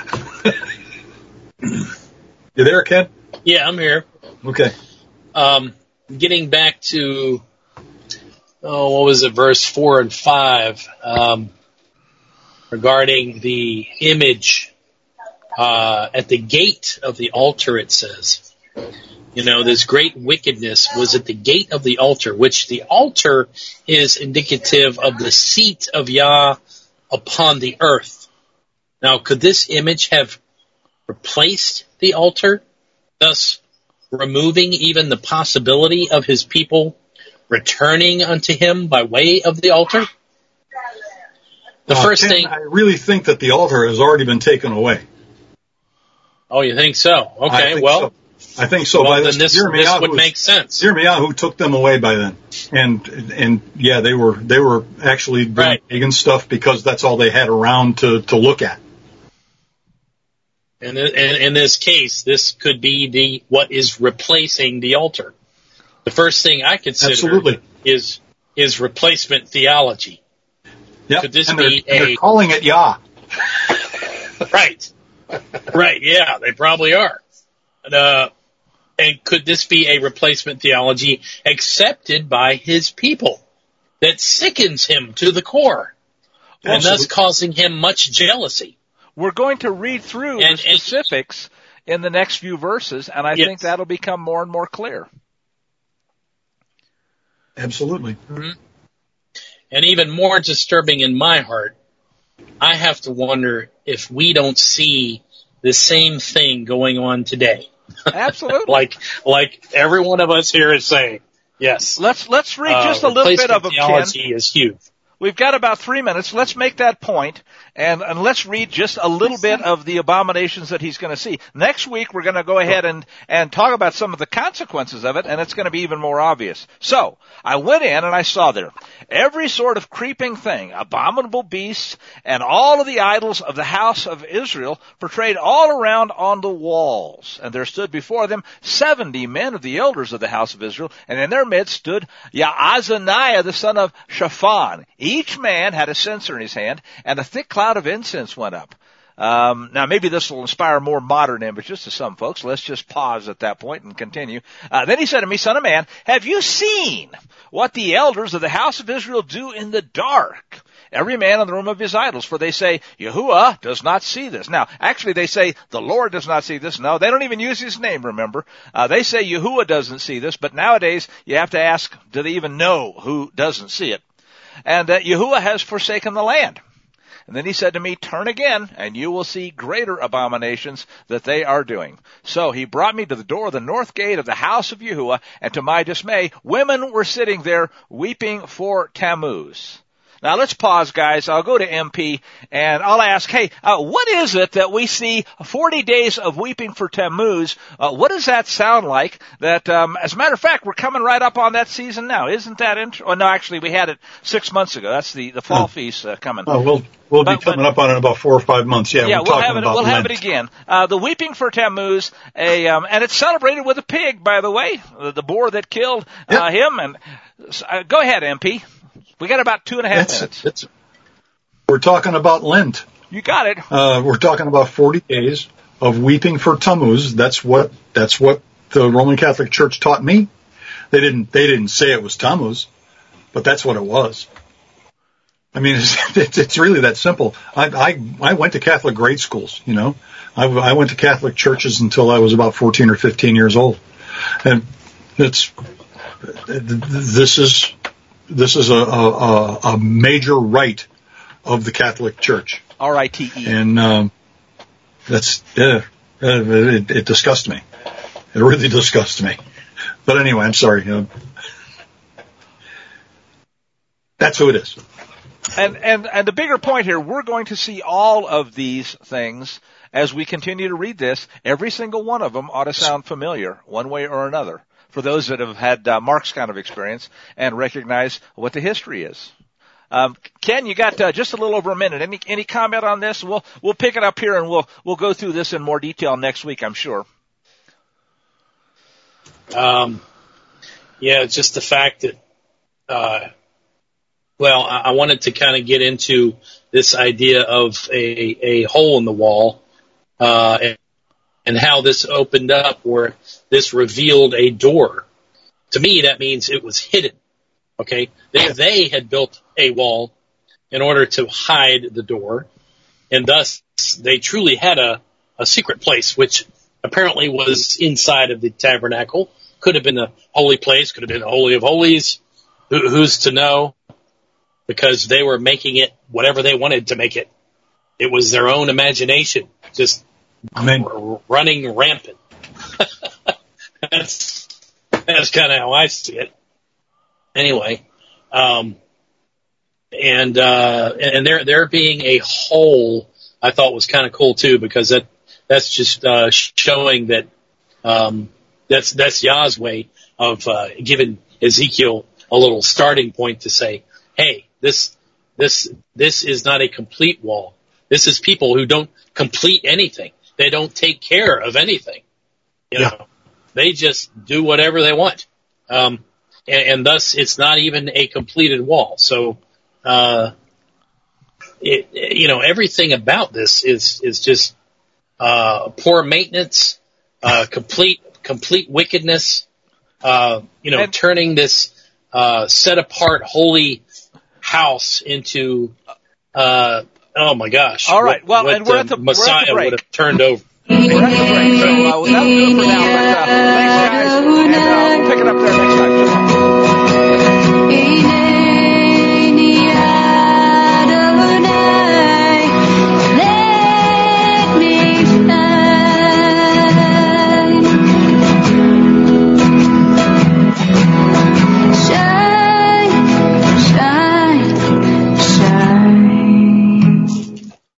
You there, Ken? Yeah, I'm here. Okay. Getting back to what was it, verse 4 and 5, regarding the image at the gate of the altar, it says. This great wickedness was at the gate of the altar, which the altar is indicative of the seat of Yah upon the earth. Now, could this image have replaced the altar, thus removing even the possibility of his people returning unto him by way of the altar? The first Ken, thing... I really think that the altar has already been taken away. Oh, you think so? Okay, well... I think so. Well, then this would make sense. Yirmiyahu took them away by then, and yeah, they were actually doing pagan stuff because that's all they had around to look at. And in this case, this could be what is replacing the altar. The first thing I consider is replacement theology. Yep. Could this they're calling it Yah? Right. Yeah, they probably are. And could this be a replacement theology accepted by his people that sickens him to the core, and thus causing him much jealousy? We're going to read through the specifics in the next few verses, and I think that'll become more and more clear. Absolutely. Mm-hmm. And even more disturbing in my heart, I have to wonder if we don't see the same thing going on today. Absolutely. like every one of us here is saying. Yes. Let's read just a little bit of them, Ken. Theology is huge. We've got about 3 minutes. Let's make that point, and let's read just a little bit of the abominations that he's going to see. Next week, we're going to go ahead and talk about some of the consequences of it, and it's going to be even more obvious. So, I went in and I saw there every sort of creeping thing, abominable beasts, and all of the idols of the house of Israel portrayed all around on the walls. And there stood before them 70 men of the elders of the house of Israel, and in their midst stood Yaazaniah, the son of Shaphan. Each man had a censer in his hand, and a thick cloud of incense went up. Now, maybe this will inspire more modern images to some folks. Let's just pause at that point and continue. Then he said to me, Son of man, have you seen what the elders of the house of Israel do in the dark? Every man in the room of his idols, for they say, Yahuwah does not see this. Now, actually, they say, the Lord does not see this. No, they don't even use his name, remember. They say Yahuwah doesn't see this, but nowadays, you have to ask, do they even know who doesn't see it? And Yahuwah has forsaken the land. And then he said to me, turn again, and you will see greater abominations that they are doing. So he brought me to the door of the north gate of the house of Yahuwah, and to my dismay, women were sitting there weeping for Tammuz. Now let's pause, guys. I'll go to MP and I'll ask, hey, what is it that we see 40 days of weeping for Tammuz? What does that sound like? That, as a matter of fact, we're coming right up on that season now. Isn't that interesting? Oh, no, actually, we had it 6 months ago. That's the fall feast coming. Oh, we'll be coming up on it in about 4 or 5 months. Yeah, we'll have it again. The weeping for Tammuz, and it's celebrated with a pig, by the way, the boar that killed him. And go ahead, MP. We got about 2.5 minutes. We're talking about Lent. You got it. We're talking about 40 days of weeping for Tammuz. That's what the Roman Catholic Church taught me. They didn't say it was Tammuz, but that's what it was. I mean, it's really that simple. I went to Catholic grade schools. You know, I went to Catholic churches until I was about 14 or 15 years old, and this is a major rite of the Catholic Church. RITE. And it disgusts me. It really disgusts me. But anyway, I'm sorry. That's who it is. And the bigger point here, we're going to see all of these things as we continue to read this. Every single one of them ought to sound familiar, one way or another, for those that have had Mark's kind of experience and recognize what the history is. Ken, you got just a little over a minute. Any comment on this? We'll pick it up here and we'll go through this in more detail next week, I'm sure. Just the fact that I wanted to kind of get into this idea of a hole in the wall and how this opened up, where this revealed a door. To me, that means it was hidden. Okay, they had built a wall in order to hide the door, and thus they truly had a secret place, which apparently was inside of the tabernacle. Could have been a holy place, could have been a holy of holies. Who's to know? Because they were making it whatever they wanted to make it. It was their own imagination, just running rampant. That's kind of how I see it. Anyway, and there being a hole, I thought was kind of cool too, because that's just showing that that's Yah's way of giving Ezekiel a little starting point to say, hey, this is not a complete wall. This is people who don't complete anything. They don't take care of anything. You know, they just do whatever they want. And thus it's not even a completed wall. So, everything about this is just, poor maintenance, complete wickedness, turning this, set apart holy house into, oh my gosh. All right. What we're at the Messiah would have turned over. We're at the break. So that'll do it for now. But thanks, guys. And we'll pick it up there next